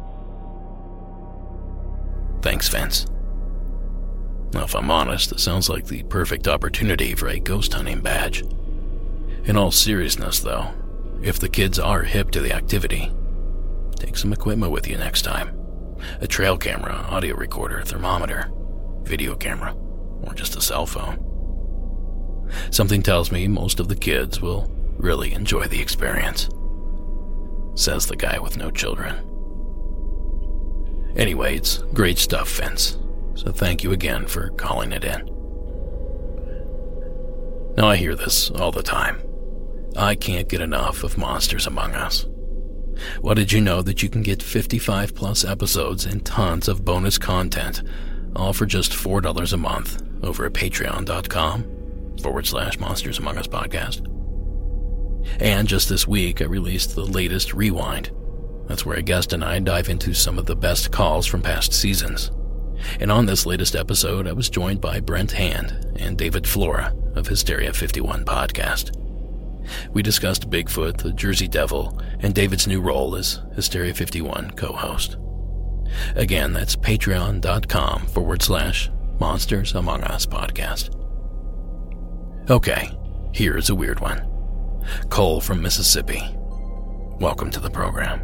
Thanks, Vince. Now, if I'm honest, it sounds like the perfect opportunity for a ghost hunting badge. In all seriousness, though, if the kids are hip to the activity, take some equipment with you next time. A trail camera, audio recorder, thermometer, video camera, or just a cell phone. Something tells me most of the kids will really enjoy the experience, says the guy with no children. Anyway, it's great stuff, Vince, so thank you again for calling it in. Now, I hear this all the time. I can't get enough of Monsters Among Us. Well, did you know that you can get 55 plus episodes and tons of bonus content, all for just $4 a month over at patreon.com/Monsters Among Us podcast? And just this week, I released the latest Rewind. That's where a guest and I dive into some of the best calls from past seasons. And on this latest episode, I was joined by Brent Hand and David Flora of Hysteria 51 podcast. We discussed Bigfoot, the Jersey Devil, and David's new role as Hysteria 51 co-host. Again, that's patreon.com/Monsters Among Us podcast. Okay, here's a weird one. Cole from Mississippi. Welcome to the program.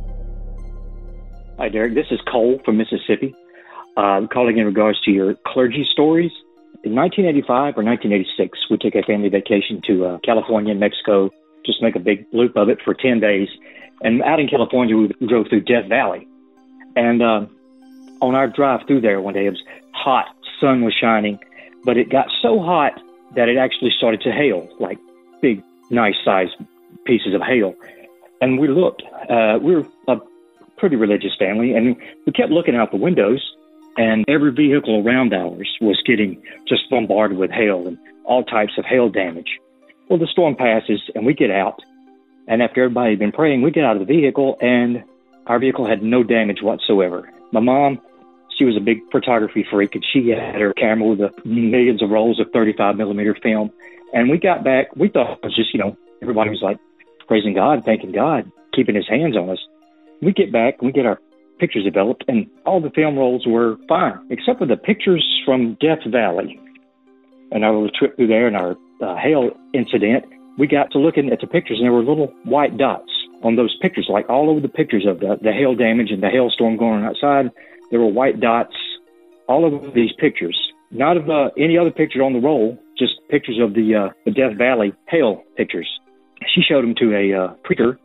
Hi, Derek. This is Cole from Mississippi. I'm calling in regards to your clergy stories. In 1985 or 1986, we took a family vacation to California and Mexico, just make a big loop of it for 10 days. And out in California, we drove through Death Valley. And on our drive through there one day, it was hot, sun was shining, but it got so hot that it actually started to hail, like big, nice-sized pieces of hail. And we looked. We were a pretty religious family, and we kept looking out the windows, and every vehicle around ours was getting just bombarded with hail and all types of hail damage. Well, the storm passes, and we get out, and after everybody had been praying, we get out of the vehicle, and our vehicle had no damage whatsoever. My mom, she was a big photography freak, and she had her camera with millions of rolls of 35-millimeter film. And we got back. We thought it was just, everybody was like praising God, thanking God, keeping his hands on us. We get back, and we get our pictures developed, and all the film rolls were fine, except for the pictures from Death Valley. And our little trip through there and our hail incident, we got to looking at the pictures, and there were little white dots on those pictures, like all over the pictures of the hail damage and the hailstorm going on outside. There were white dots all over these pictures. Not of any other picture on the roll, just pictures of the Death Valley hail pictures. She showed them to a preacher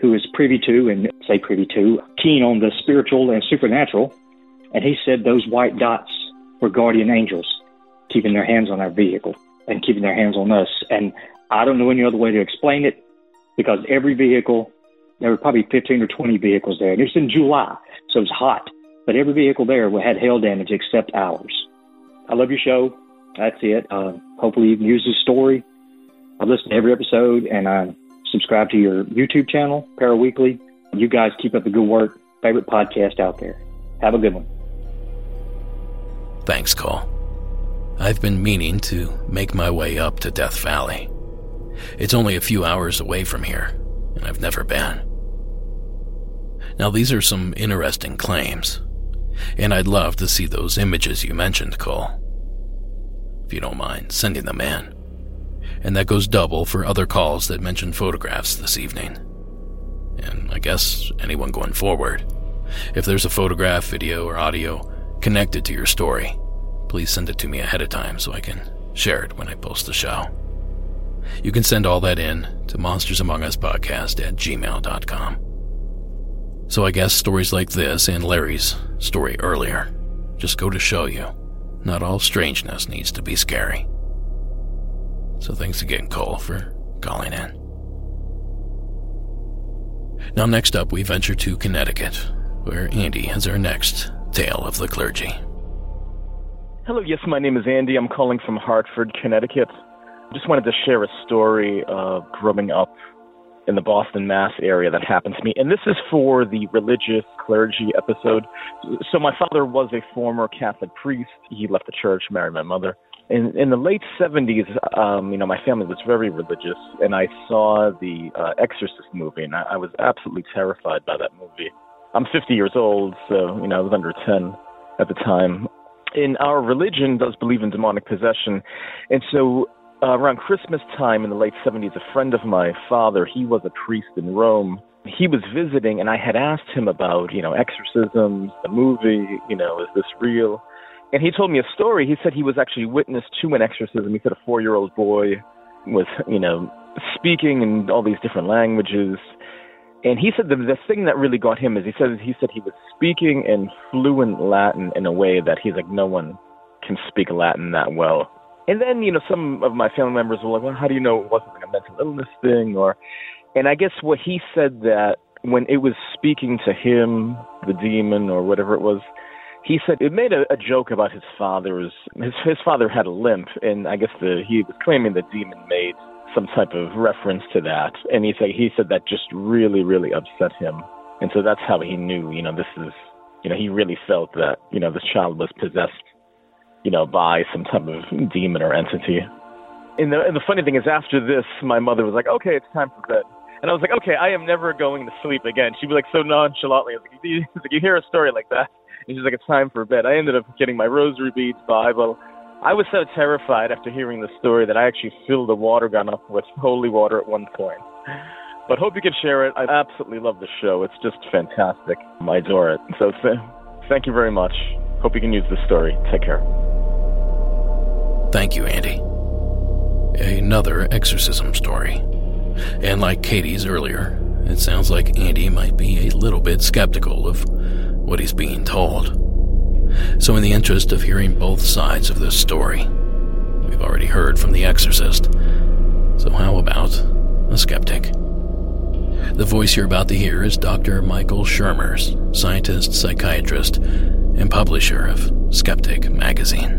who is privy to, and say privy to, keen on the spiritual and supernatural. And he said those white dots were guardian angels keeping their hands on our vehicle and keeping their hands on us. And I don't know any other way to explain it, because every vehicle, there were probably 15 or 20 vehicles there. And it was in July, so it was hot. But every vehicle there had hail damage except ours. I love your show. That's it. Hopefully you can use this story. I've listened to every episode, and I subscribe to your YouTube channel, Paraweekly. You guys keep up the good work. Favorite podcast out there. Have a good one. Thanks, Cole. I've been meaning to make my way up to Death Valley. It's only a few hours away from here, and I've never been. Now, these are some interesting claims, and I'd love to see those images you mentioned, Cole. If you don't mind sending them in. And that goes double for other calls that mention photographs this evening. And I guess anyone going forward. If there's a photograph, video, or audio connected to your story, please send it to me ahead of time so I can share it when I post the show. You can send all that in to monstersamonguspodcast@gmail.com. So I guess stories like this and Larry's story earlier just go to show you, not all strangeness needs to be scary. So thanks again, Cole, for calling in. Now next up, we venture to Connecticut, where Andy has our next tale of the clergy. Hello, yes, my name is Andy. I'm calling from Hartford, Connecticut. Just wanted to share a story of growing up in the Boston, Mass area that happened to me. And this is for the religious clergy episode. So my father was a former Catholic priest. He left the church, married my mother. In the late 70s, my family was very religious, and I saw the Exorcist movie, and I was absolutely terrified by that movie. I'm 50 years old, so, I was under 10 at the time. And our religion does believe in demonic possession. And so around Christmas time in the late 70s, a friend of my father, he was a priest in Rome. He was visiting, and I had asked him about, exorcisms, the movie, is this real? And he told me a story. He said he was actually witness to an exorcism. He said a 4-year-old boy was, speaking in all these different languages. And he said the thing that really got him is he said he was speaking in fluent Latin in a way that he's like, no one can speak Latin that well. And then, some of my family members were like, well, how do you know it wasn't like a mental illness thing? And I guess what he said that when it was speaking to him, the demon or whatever it was, he said it made a joke about his father's. His father had a limp, and I guess he was claiming the demon made some type of reference to that. And he said that just really, really upset him. And so that's how he knew, this is, he really felt that, this child was possessed, by some type of demon or entity. And the funny thing is, after this, my mother was like, okay, it's time for bed. And I was like, okay, I am never going to sleep again. She'd be like so nonchalantly, I was like, you hear a story like that? And she's like, it's time for bed. I ended up getting my rosary beads, Bible. I was so terrified after hearing the story that I actually filled a water gun up with holy water at one point. But hope you can share it. I absolutely love the show. It's just fantastic. I adore it. So thank you very much. Hope you can use this story. Take care. Thank you, Andy. Another exorcism story. And like Katie's earlier, it sounds like Andy might be a little bit skeptical of what he's being told. So in the interest of hearing both sides of this story, we've already heard from the exorcist. So how about a skeptic? The voice you're about to hear is Dr. Michael Shermers, scientist, psychiatrist, and publisher of Skeptic magazine.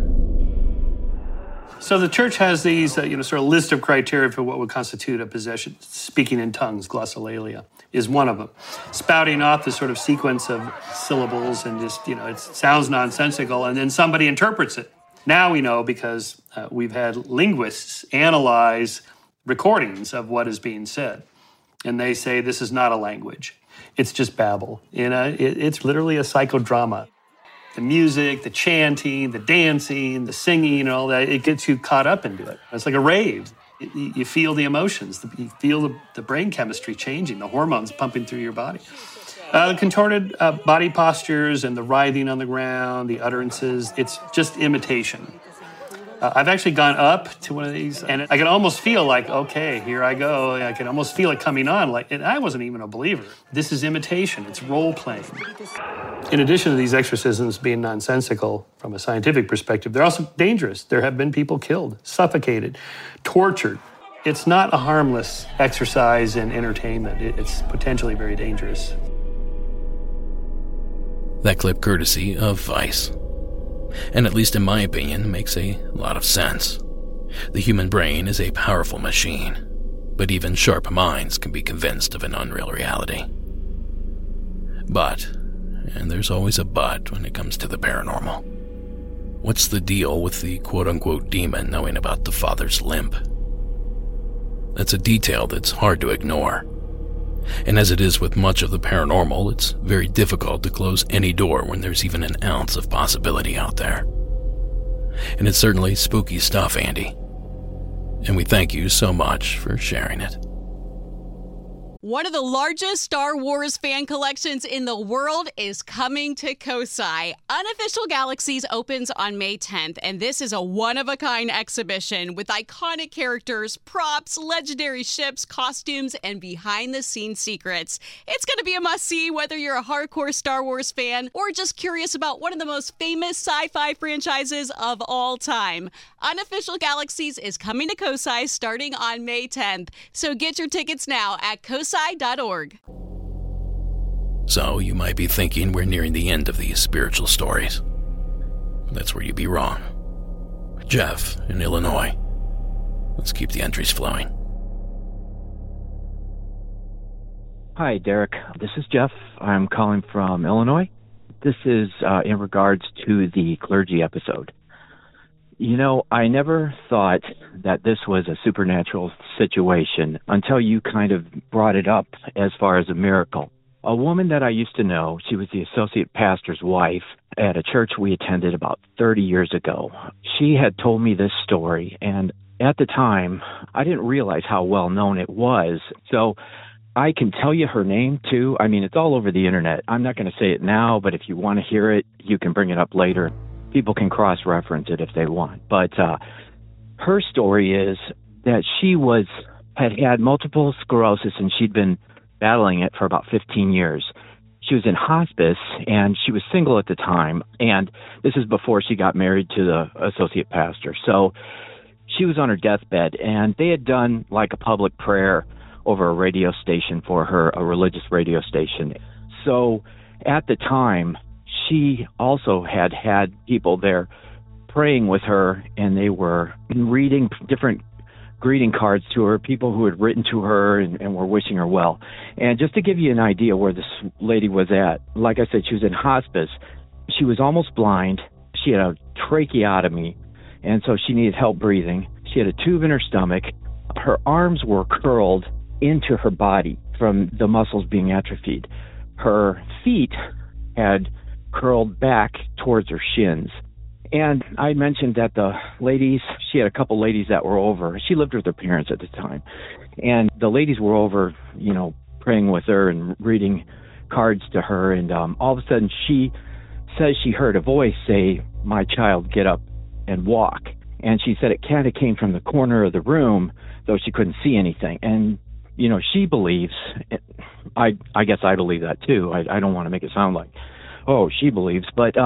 So the church has these, sort of list of criteria for what would constitute a possession. Speaking in tongues, glossolalia, is one of them. Spouting off this sort of sequence of syllables and just, it sounds nonsensical, and then somebody interprets it. Now we know because we've had linguists analyze recordings of what is being said. And they say this is not a language. It's just babble. It's literally a psychodrama. The music, the chanting, the dancing, the singing, all that, it gets you caught up into it. It's like a rave. You feel the emotions. You feel the brain chemistry changing, the hormones pumping through your body. The contorted body postures and the writhing on the ground, the utterances, it's just imitation. I've actually gone up to one of these, and I can almost feel like, okay, here I go. I can almost feel it coming on. And I wasn't even a believer. This is imitation. It's role-playing. In addition to these exorcisms being nonsensical from a scientific perspective, they're also dangerous. There have been people killed, suffocated, tortured. It's not a harmless exercise in entertainment. It's potentially very dangerous. That clip courtesy of Vice. And at least in my opinion, makes a lot of sense. The human brain is a powerful machine, but even sharp minds can be convinced of an unreal reality. But, and there's always a but when it comes to the paranormal. What's the deal with the quote-unquote demon knowing about the father's limp? That's a detail that's hard to ignore. And as it is with much of the paranormal, it's very difficult to close any door when there's even an ounce of possibility out there. And it's certainly spooky stuff, Andy. And we thank you so much for sharing it. One of the largest Star Wars fan collections in the world is coming to Kosai. Unofficial Galaxies opens on May 10th, and this is a one-of-a-kind exhibition with iconic characters, props, legendary ships, costumes, and behind-the-scenes secrets. It's going to be a must-see whether you're a hardcore Star Wars fan or just curious about one of the most famous sci-fi franchises of all time. Unofficial Galaxies is coming to Kosai starting on May 10th, so get your tickets now at kosai.org. So you might be thinking we're nearing the end of these spiritual stories. That's where you'd be wrong. Jeff in Illinois. Let's keep the entries flowing. Hi, Derek. This is Jeff. I'm calling from Illinois. This is in regards to the clergy episode. You know, I never thought that this was a supernatural situation until you kind of brought it up as far as a miracle. A woman that I used to know, she was the associate pastor's wife at a church we attended about 30 years ago. She had told me this story, and at the time, I didn't realize how well known it was. So I can tell you her name, too. I mean, it's all over the internet. I'm not going to say it now, but if you want to hear it, you can bring it up later. People can cross-reference it if they want. But her story is that she had multiple sclerosis, and she'd been battling it for about 15 years. She was in hospice, and she was single at the time, and this is before she got married to the associate pastor. So she was on her deathbed, and they had done like a public prayer over a radio station for her, a religious radio station. So at the time, she also had people there praying with her, and they were reading different greeting cards to her, people who had written to her and were wishing her well. And just to give you an idea where this lady was at, like I said, she was in hospice. She was almost blind. She had a tracheotomy, and so she needed help breathing. She had a tube in her stomach. Her arms were curled into her body from the muscles being atrophied. Her feet had curled back towards her shins. And I mentioned that the ladies, she had a couple ladies that were over. She lived with her parents at the time. And the ladies were over, praying with her and reading cards to her. And all of a sudden she says she heard a voice say, "My child, get up and walk." And she said it kind of came from the corner of the room, though she couldn't see anything. And, she believes, I guess I believe that too. I don't want to make it sound like, oh, she believes. But,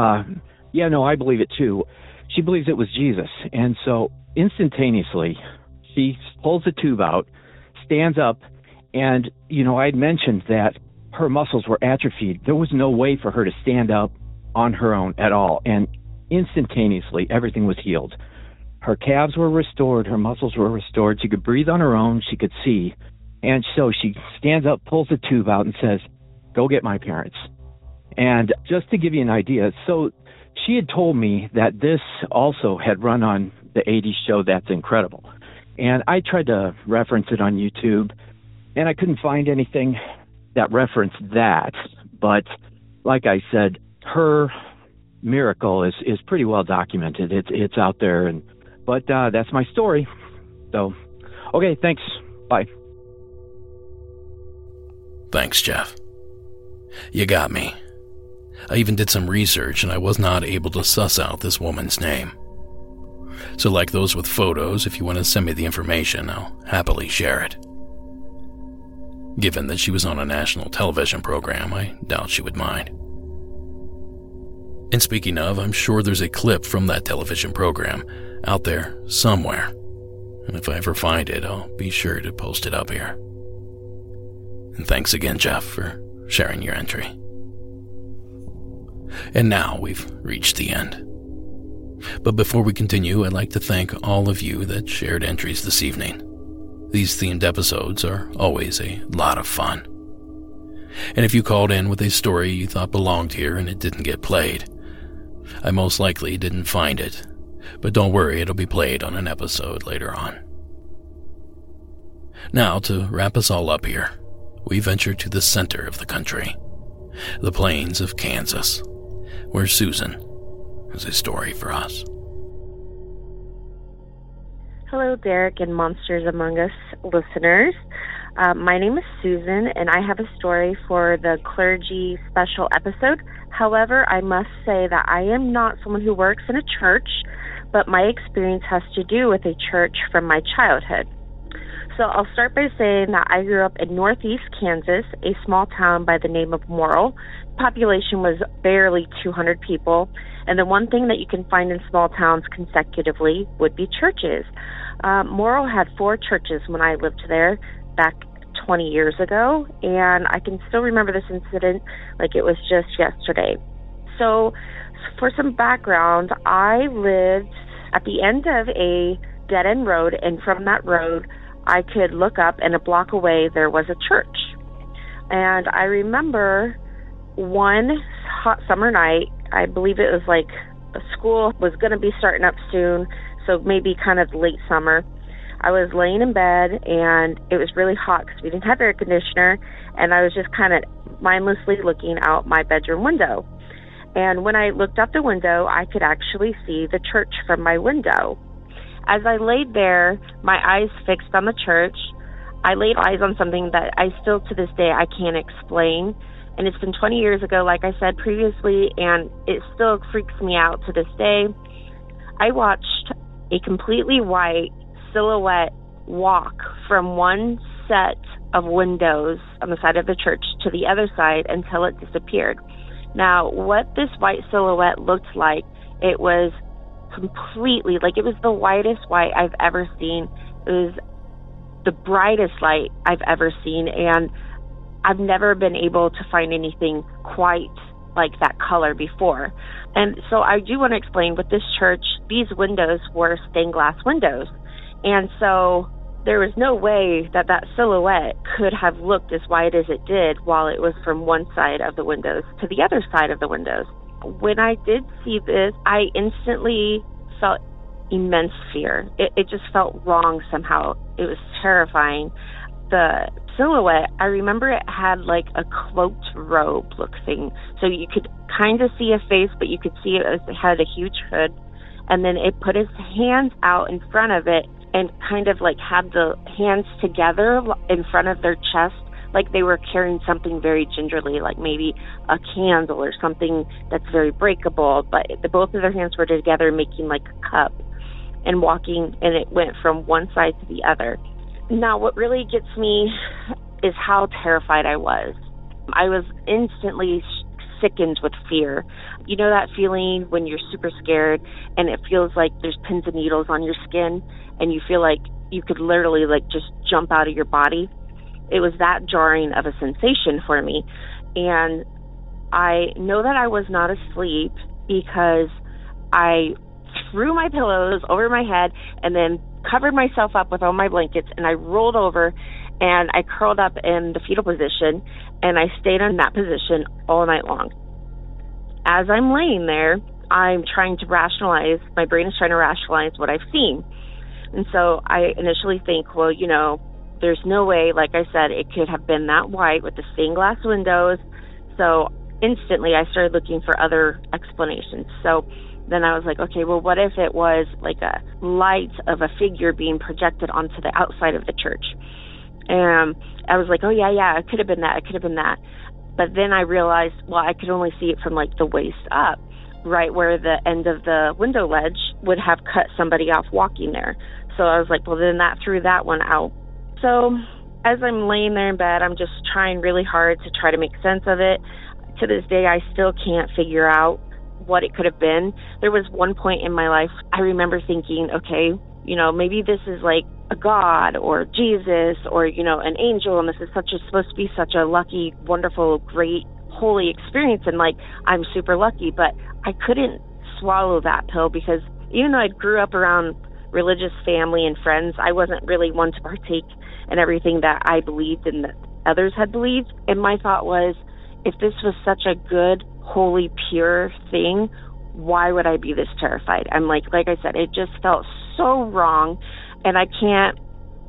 I believe it too. She believes it was Jesus. And so instantaneously, she pulls the tube out, stands up, and, I'd mentioned that her muscles were atrophied. There was no way for her to stand up on her own at all. And instantaneously, everything was healed. Her calves were restored. Her muscles were restored. She could breathe on her own. She could see. And so she stands up, pulls the tube out, and says, "Go get my parents." And just to give you an idea, so she had told me that this also had run on the 80s show That's Incredible. And I tried to reference it on YouTube, and I couldn't find anything that referenced that. But like I said, her miracle is pretty well documented. It's out there. But that's my story. So, okay, thanks. Bye. Thanks, Jeff. You got me. I even did some research, and I was not able to suss out this woman's name. So like those with photos, if you want to send me the information, I'll happily share it. Given that she was on a national television program, I doubt she would mind. And speaking of, I'm sure there's a clip from that television program out there somewhere. And if I ever find it, I'll be sure to post it up here. And thanks again, Jeff, for sharing your entry. And now we've reached the end. But before we continue, I'd like to thank all of you that shared entries this evening. These themed episodes are always a lot of fun. And if you called in with a story you thought belonged here and it didn't get played, I most likely didn't find it, but don't worry, it'll be played on an episode later on. Now, to wrap us all up here, we venture to the center of the country, the plains of Kansas, where Susan has a story for us. Hello, Derek and Monsters Among Us listeners. My name is Susan, and I have a story for the clergy special episode. However, I must say that I am not someone who works in a church, but my experience has to do with a church from my childhood. So I'll start by saying that I grew up in northeast Kansas, a small town by the name of Morrill. Population was barely 200 people, and the one thing that you can find in small towns consecutively would be churches. Morrill had 4 churches when I lived there back 20 years ago, and I can still remember this incident like it was just yesterday. So for some background, I lived at the end of a dead-end road, and from that road, I could look up, and a block away, there was a church. And I remember one hot summer night, I believe it was like school was going to be starting up soon, so maybe kind of late summer. I was laying in bed, and it was really hot because we didn't have air conditioner, and I was just kind of mindlessly looking out my bedroom window. And when I looked out the window, I could actually see the church from my window. As I laid there, my eyes fixed on the church, I laid eyes on something that I still to this day I can't explain. And it's been 20 years ago, like I said previously, and it still freaks me out to this day. I watched a completely white silhouette walk from one set of windows on the side of the church to the other side until it disappeared. Now, what this white silhouette looked like, it was completely, like it was the whitest white I've ever seen. It was the brightest light I've ever seen, and I've never been able to find anything quite like that color before. And so I do want to explain with this church, these windows were stained glass windows. And so there was no way that that silhouette could have looked as white as it did while it was from one side of the windows to the other side of the windows. When I did see this, I instantly felt immense fear. It just felt wrong somehow. It was terrifying. The silhouette, I remember it had like a cloaked robe look thing. So you could kind of see a face, but you could see it had a huge hood. And then it put its hands out in front of it and kind of like had the hands together in front of their chest, like they were carrying something very gingerly, like maybe a candle or something that's very breakable. But both of their hands were together making like a cup and walking, and it went from one side to the other. Now, what really gets me is how terrified I was. I was instantly sickened with fear. You know that feeling when you're super scared and it feels like there's pins and needles on your skin and you feel like you could literally like just jump out of your body? It was that jarring of a sensation for me. And I know that I was not asleep because I threw my pillows over my head and then covered myself up with all my blankets, and I rolled over and I curled up in the fetal position, and I stayed in that position all night long. As I'm laying there, I'm trying to rationalize, my brain is trying to rationalize what I've seen. And so I initially think, well, you know, there's no way, like I said, it could have been that white with the stained glass windows. So instantly I started looking for other explanations. So then I was like, okay, well, what if it was like a light of a figure being projected onto the outside of the church? And I was like, oh, yeah, it could have been that. But then I realized, well, I could only see it from like the waist up. right where the end of the window ledge would have cut somebody off walking there. So I was like, well, then that threw that one out. So as I'm laying there in bed, I'm just trying really hard to try to make sense of it. To this day, I still can't figure out what it could have been. There was one point in my life I remember thinking, okay, maybe this is like a God or Jesus or, an angel, and this is supposed to be such a lucky, wonderful, great, holy experience, and like I'm super lucky. But I couldn't swallow that pill, because even though I grew up around religious family and friends, I wasn't really one to partake in everything that I believed and that others had believed. And my thought was, if this was such a good, holy, pure thing, why would I be this terrified? I'm like I said, it just felt so wrong, and I can't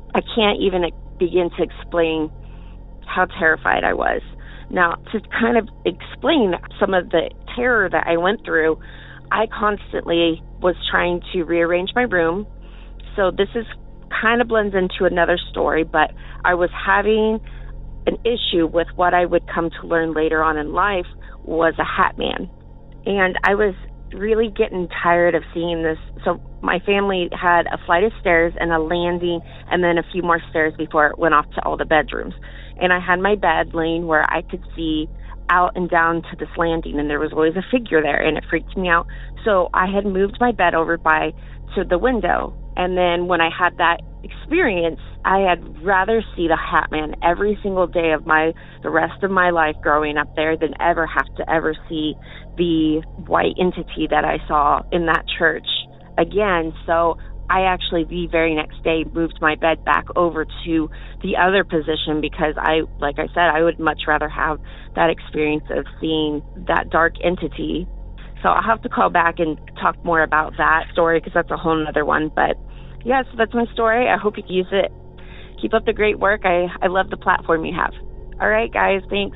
even begin to explain how terrified I was. Now, to kind of explain some of the terror that I went through, I constantly was trying to rearrange my room. So this is kind of blends into another story, but I was having an issue with what I would come to learn later on in life was a hat man. And I was really getting tired of seeing this. So my family had a flight of stairs and a landing and then a few more stairs before it went off to all the bedrooms. And I had my bed laying where I could see out and down to this landing, and there was always a figure there, and it freaked me out. So I had moved my bed over to the window. And then when I had that experience, I had rather see the hat man every single day of the rest of my life growing up there than ever have to ever see the white entity that I saw in that church again. So I actually the very next day moved my bed back over to the other position, because like I said, I would much rather have that experience of seeing that dark entity. So I'll have to call back and talk more about that story, because that's a whole nother one. But yeah, so that's my story. I hope you can use it. Keep up the great work. I love the platform you have. All right, guys, thanks.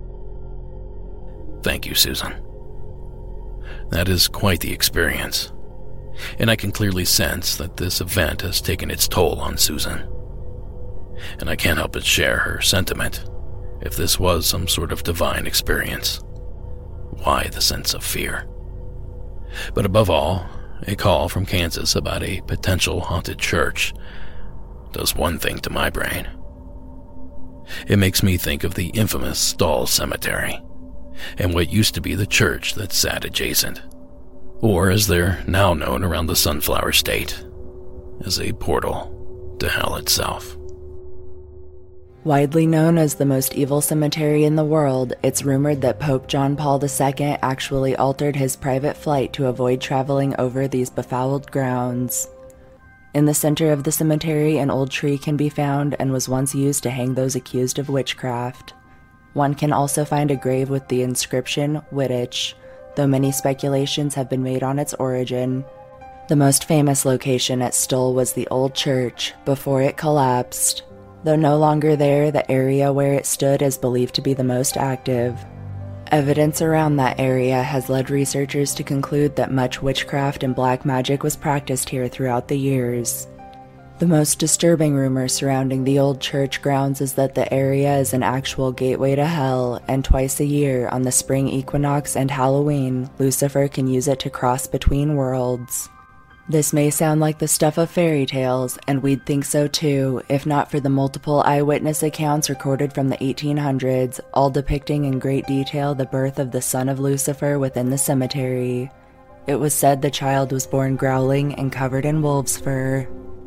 Thank you, Susan. That is quite the experience. And I can clearly sense that this event has taken its toll on Susan. And I can't help but share her sentiment. If this was some sort of divine experience, why the sense of fear? But above all, a call from Kansas about a potential haunted church does one thing to my brain. It makes me think of the infamous Stall Cemetery and what used to be the church that sat adjacent, or as they're now known around the Sunflower State, as a portal to hell itself. Widely known as the most evil cemetery in the world, it's rumored that Pope John Paul II actually altered his private flight to avoid traveling over these befouled grounds. In the center of the cemetery, an old tree can be found and was once used to hang those accused of witchcraft. One can also find a grave with the inscription, Wittich, though many speculations have been made on its origin. The most famous location at Stoll was the old church, before it collapsed. Though no longer there, the area where it stood is believed to be the most active. Evidence around that area has led researchers to conclude that much witchcraft and black magic was practiced here throughout the years. The most disturbing rumor surrounding the old church grounds is that the area is an actual gateway to hell, and twice a year, on the spring equinox and Halloween, Lucifer can use it to cross between worlds. This may sound like the stuff of fairy tales, and we'd think so too, if not for the multiple eyewitness accounts recorded from the 1800s, all depicting in great detail the birth of the son of Lucifer within the cemetery. It was said the child was born growling and covered in wolf's fur.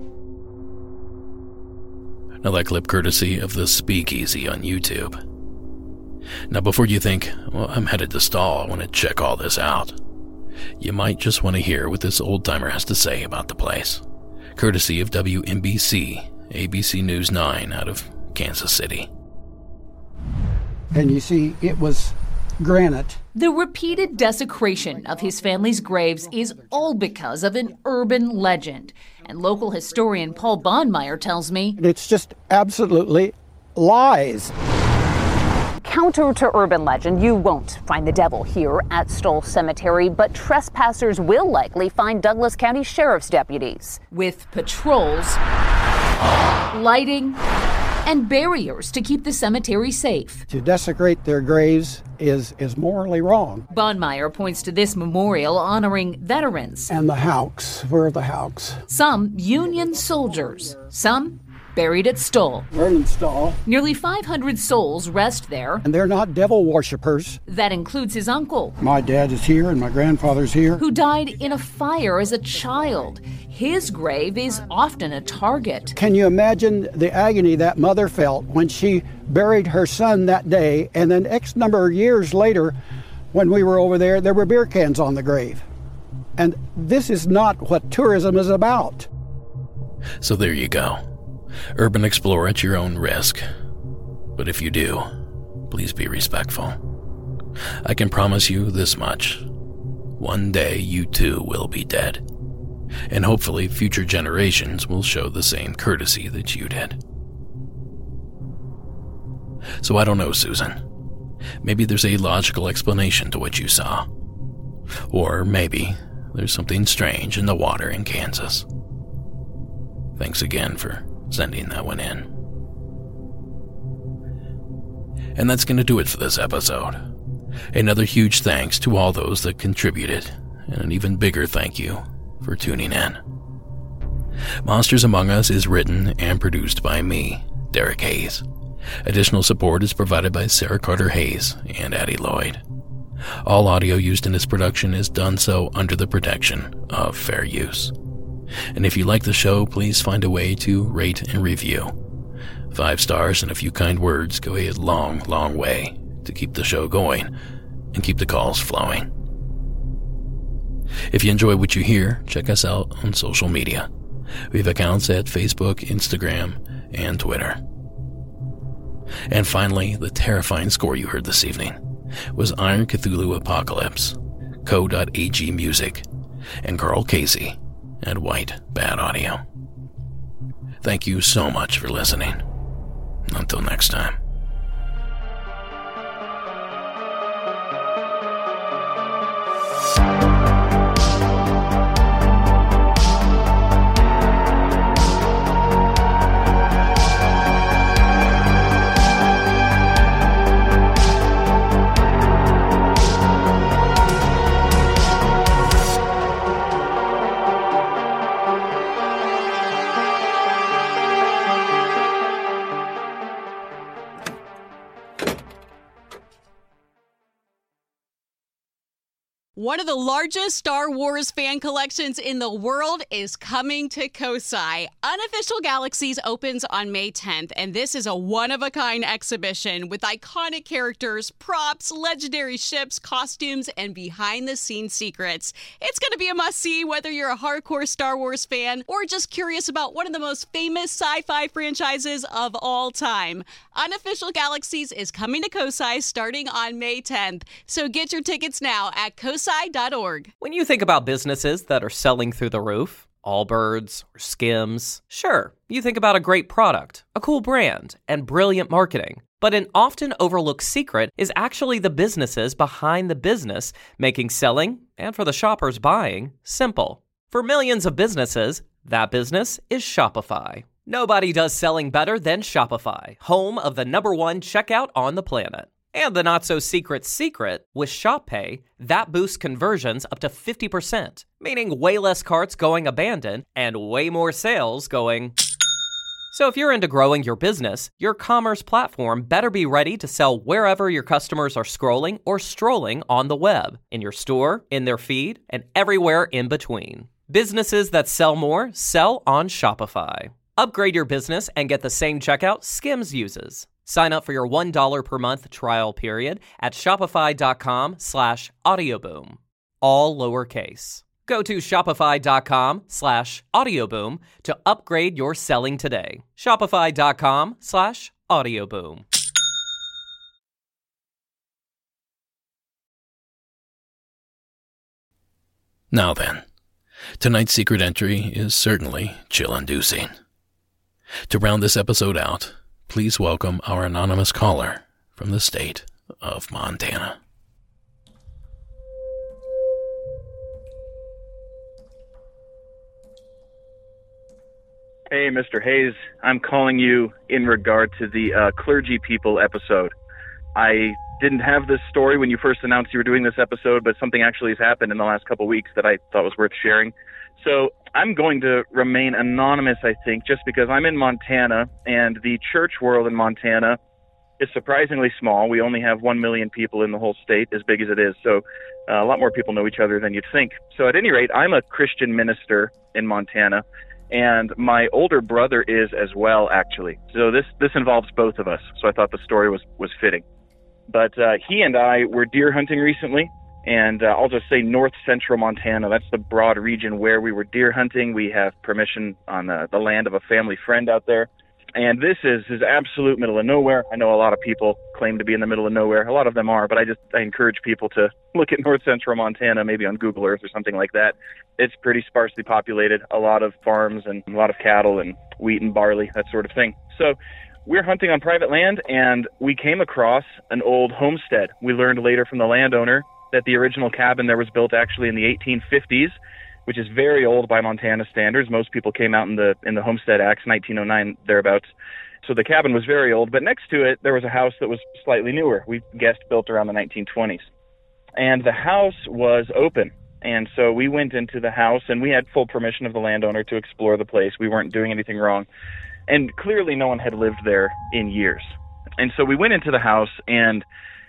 Now that clip courtesy of the Speakeasy on YouTube. Now before you think, well, I'm headed to Stall, I want to check all this out, you might just want to hear what this old-timer has to say about the place. Courtesy of WNBC, ABC News 9 out of Kansas City. And you see, it was granite. The repeated desecration of his family's graves is all because of an urban legend. And local historian Paul Bondmeyer tells me it's just absolutely lies. Counter to urban legend, you won't find the devil here at Stoll Cemetery, but trespassers will likely find Douglas County Sheriff's deputies. With patrols, lighting, and barriers to keep the cemetery safe. To desecrate their graves is morally wrong. Bonmeyer points to this memorial honoring veterans. And the Houcks. Where are the Houcks? Some Union soldiers. Some buried at Stoll. Vernon Stoll. Nearly 500 souls rest there. And they're not devil worshippers. That includes his uncle. My dad is here and my grandfather's here. Who died in a fire as a child. His grave is often a target. Can you imagine the agony that mother felt when she buried her son that day, and then X number of years later, when we were over there were beer cans on the grave. And this is not what tourism is about. So there you go. Urban explore at your own risk. But if you do, please be respectful. I can promise you this much. One day you too will be dead. And hopefully future generations will show the same courtesy that you did. So I don't know, Susan. Maybe there's a logical explanation to what you saw. Or maybe there's something strange in the water in Kansas. Thanks again for sending that one in. And that's going to do it for this episode. Another huge thanks to all those that contributed, and an even bigger thank you for tuning in. Monsters Among Us is written and produced by me, Derek Hayes. Additional support is provided by Sarah Carter Hayes and Addie Lloyd. All audio used in this production is done so under the protection of fair use. And if you like the show, please find a way to rate and review. 5 stars and a few kind words go a long, long way to keep the show going and keep the calls flowing. If you enjoy what you hear, check us out on social media. We have accounts at Facebook, Instagram, and Twitter. And finally, the terrifying score you heard this evening was Iron Cthulhu Apocalypse, Co.ag Music, and Carl Casey at White Bad Audio. Thank you so much for listening. Until next time. One of the largest Star Wars fan collections in the world is coming to COSI. Unofficial Galaxies opens on May 10th, and this is a one-of-a-kind exhibition with iconic characters, props, legendary ships, costumes, and behind-the-scenes secrets. It's going to be a must-see whether you're a hardcore Star Wars fan or just curious about one of the most famous sci-fi franchises of all time. Unofficial Galaxies is coming to COSI starting on May 10th, so get your tickets now at COSI.org. When you think about businesses that are selling through the roof, Allbirds or Skims, sure, you think about a great product, a cool brand, and brilliant marketing. But an often overlooked secret is actually the businesses behind the business, making selling, and for the shoppers buying, simple. For millions of businesses, that business is Shopify. Nobody does selling better than Shopify, home of the #1 checkout on the planet. And the not-so-secret secret, with Shop Pay, that boosts conversions up to 50%, meaning way less carts going abandoned and way more sales going... So if you're into growing your business, your commerce platform better be ready to sell wherever your customers are scrolling or strolling on the web, in your store, in their feed, and everywhere in between. Businesses that sell more sell on Shopify. Upgrade your business and get the same checkout Skims uses. Sign up for your $1 per month trial period at shopify.com/audioboom. All lowercase. Go to shopify.com/audioboom to upgrade your selling today. Shopify.com/audioboom. Now then, tonight's secret entry is certainly chill-inducing. To round this episode out, please welcome our anonymous caller from the state of Montana. Hey, Mr. Hayes. I'm calling you in regard to the Clergy People episode. I didn't have this story when you first announced you were doing this episode, but something actually has happened in the last couple of weeks that I thought was worth sharing. So I'm going to remain anonymous, I think, just because I'm in Montana, and the church world in Montana is surprisingly small. We only have 1 million people in the whole state, as big as it is, so a lot more people know each other than you'd think. So at any rate, I'm a Christian minister in Montana, and my older brother is as well, actually. So this involves both of us, so I thought the story was fitting. But he and I were deer hunting recently, and I'll just say north central Montana. That's the broad region where we were deer hunting. We have permission on the land of a family friend out there. And this is absolute middle of nowhere. I know a lot of people claim to be in the middle of nowhere. A lot of them are, but I encourage people to look at north central Montana, maybe on Google Earth or something like that. It's pretty sparsely populated, a lot of farms and a lot of cattle and wheat and barley, that sort of thing. So we're hunting on private land, and we came across an old homestead. We learned later from the landowner that the original cabin there was built actually in the 1850s, which is very old by Montana standards. Most people came out in the Homestead Acts, 1909, thereabouts. So the cabin was very old, but next to it, there was a house that was slightly newer. We guessed built around the 1920s. And the house was open. And so we went into the house, and we had full permission of the landowner to explore the place. We weren't doing anything wrong. And clearly no one had lived there in years. And so we went into the house, and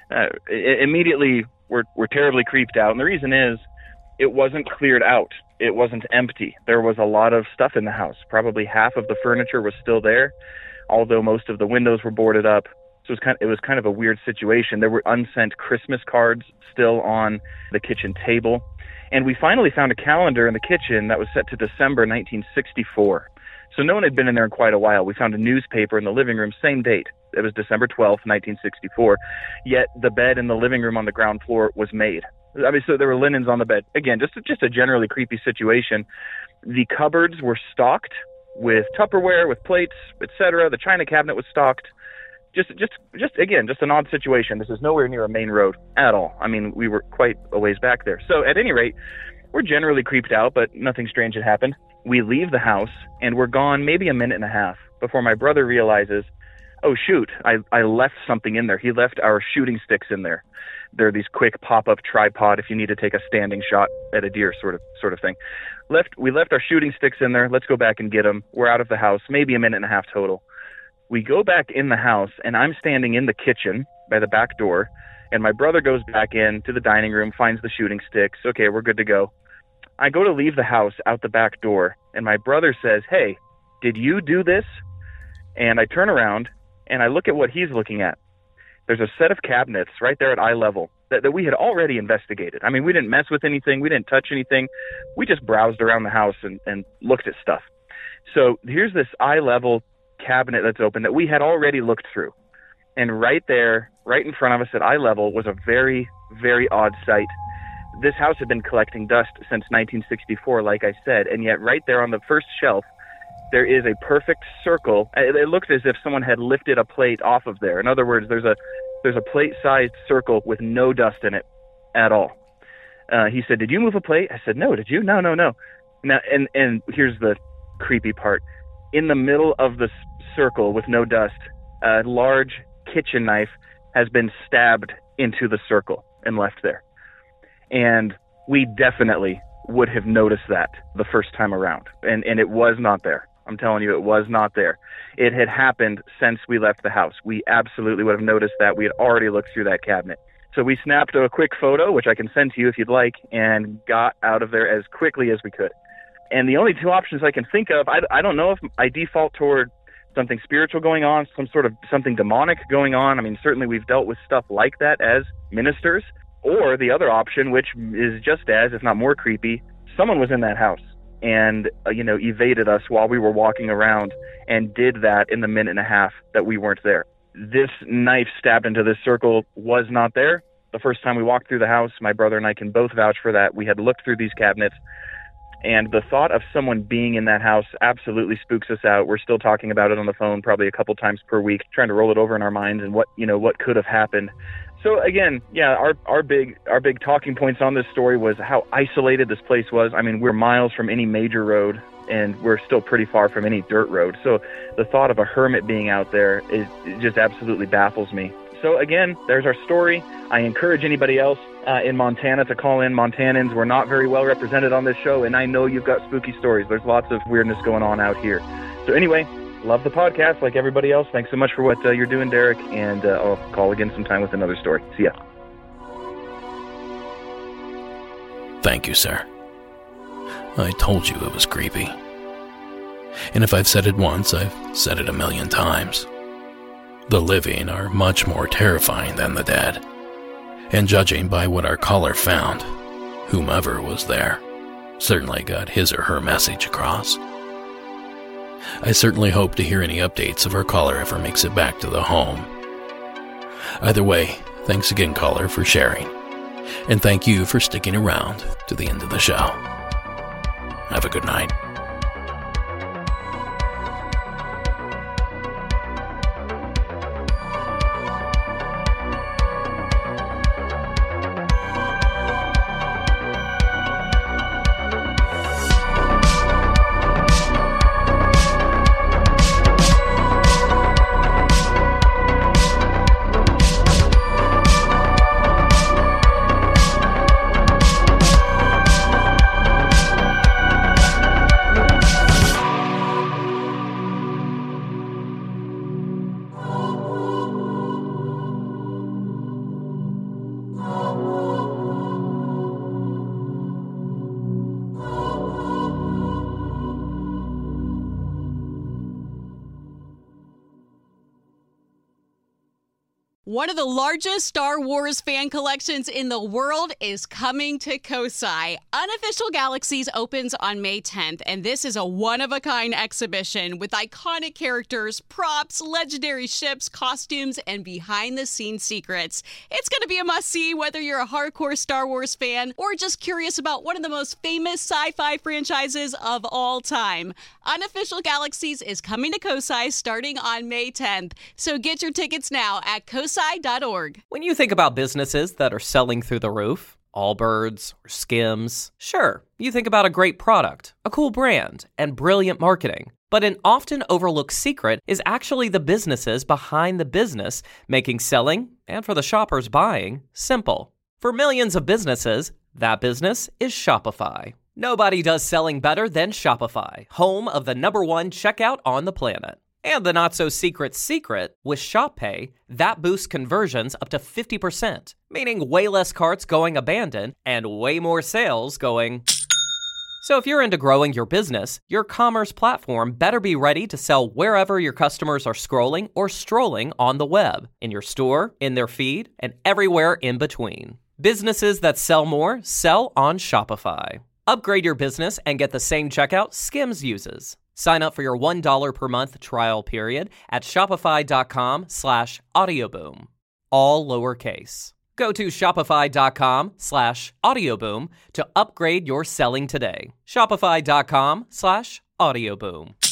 immediately we're terribly creeped out. And the reason is, it wasn't cleared out. It wasn't empty. There was a lot of stuff in the house. Probably half of the furniture was still there, although most of the windows were boarded up. So it was kind of a weird situation. There were unsent Christmas cards still on the kitchen table. And we finally found a calendar in the kitchen that was set to December 1964. So no one had been in there in quite a while. We found a newspaper in the living room, same date. It was December 12th, 1964. Yet the bed in the living room on the ground floor was made. I mean, so there were linens on the bed. Again, just a generally creepy situation. The cupboards were stocked with Tupperware, with plates, etc. The china cabinet was stocked. Just an odd situation. This is nowhere near a main road at all. I mean, we were quite a ways back there. So at any rate, we're generally creeped out, but nothing strange had happened. We leave the house, and we're gone maybe a minute and a half before my brother realizes, oh, shoot, I left something in there. He left our shooting sticks in there. They're these quick pop-up tripod if you need to take a standing shot at a deer sort of thing. We left our shooting sticks in there. Let's go back and get them. We're out of the house, maybe a minute and a half total. We go back in the house, and I'm standing in the kitchen by the back door, and my brother goes back in to the dining room, finds the shooting sticks. Okay, we're good to go. I go to leave the house out the back door, and my brother says, hey, did you do this? And I turn around, and I look at what he's looking at. There's a set of cabinets right there at eye level that we had already investigated. I mean, we didn't mess with anything. We didn't touch anything. We just browsed around the house and looked at stuff. So here's this eye level cabinet that's open that we had already looked through. And right there, right in front of us at eye level, was a very, very odd sight. This house had been collecting dust since 1964, like I said, and yet right there on the first shelf, there is a perfect circle. It looks as if someone had lifted a plate off of there. In other words, there's a plate-sized circle with no dust in it at all. He said, did you move a plate? I said, no. Did you? No. Now, and here's the creepy part. In the middle of the circle with no dust, a large kitchen knife has been stabbed into the circle and left there. And we definitely would have noticed that the first time around. And it was not there. I'm telling you, it was not there. It had happened since we left the house. We absolutely would have noticed that. We had already looked through that cabinet. So we snapped a quick photo, which I can send to you if you'd like, and got out of there as quickly as we could. And the only two options I can think of, I don't know if I default toward something spiritual going on, something demonic going on. I mean, certainly we've dealt with stuff like that as ministers. Or the other option, which is just as, if not more creepy, someone was in that house and, evaded us while we were walking around and did that in the minute and a half that we weren't there. This knife stabbed into this circle was not there. The first time we walked through the house, my brother and I can both vouch for that. We had looked through these cabinets, and the thought of someone being in that house absolutely spooks us out. We're still talking about it on the phone probably a couple times per week, trying to roll it over in our minds and what could have happened. So again, yeah, our big talking points on this story was how isolated this place was. I mean, we're miles from any major road, and we're still pretty far from any dirt road. So the thought of a hermit being out there it just absolutely baffles me. So again, there's our story. I encourage anybody else in Montana to call in. Montanans, we're not very well represented on this show, and I know you've got spooky stories. There's lots of weirdness going on out here. So anyway, love the podcast like everybody else. Thanks so much for what you're doing, Derek, and I'll call again sometime with another story. See ya. Thank you, sir. I told you it was creepy. And if I've said it once, I've said it 1,000,000 times. The living are much more terrifying than the dead. And judging by what our caller found, whomever was there certainly got his or her message across. I certainly hope to hear any updates if our caller ever makes it back to the home. Either way, thanks again, caller, for sharing. And thank you for sticking around to the end of the show. Have a good night. One of the largest Star Wars fan collections in the world is coming to Kosai. Unofficial Galaxies opens on May 10th, and this is a one-of-a-kind exhibition with iconic characters, props, legendary ships, costumes, and behind-the-scenes secrets. It's going to be a must-see whether you're a hardcore Star Wars fan or just curious about one of the most famous sci-fi franchises of all time. Unofficial Galaxies is coming to Kosai starting on May 10th, so get your tickets now at Kosai.org. When you think about businesses that are selling through the roof, Allbirds or Skims, sure, you think about a great product, a cool brand, and brilliant marketing. But an often overlooked secret is actually the businesses behind the business, making selling, and for the shoppers buying, simple. For millions of businesses, that business is Shopify. Nobody does selling better than Shopify, home of the #1 checkout on the planet. And the not-so-secret secret, with Shop Pay, that boosts conversions up to 50%, meaning way less carts going abandoned and way more sales going... So if you're into growing your business, your commerce platform better be ready to sell wherever your customers are scrolling or strolling on the web, in your store, in their feed, and everywhere in between. Businesses that sell more sell on Shopify. Upgrade your business and get the same checkout Skims uses. Sign up for your $1 per month trial period at shopify.com/audioboom. All lowercase. Go to shopify.com/audioboom to upgrade your selling today. Shopify.com/audioboom.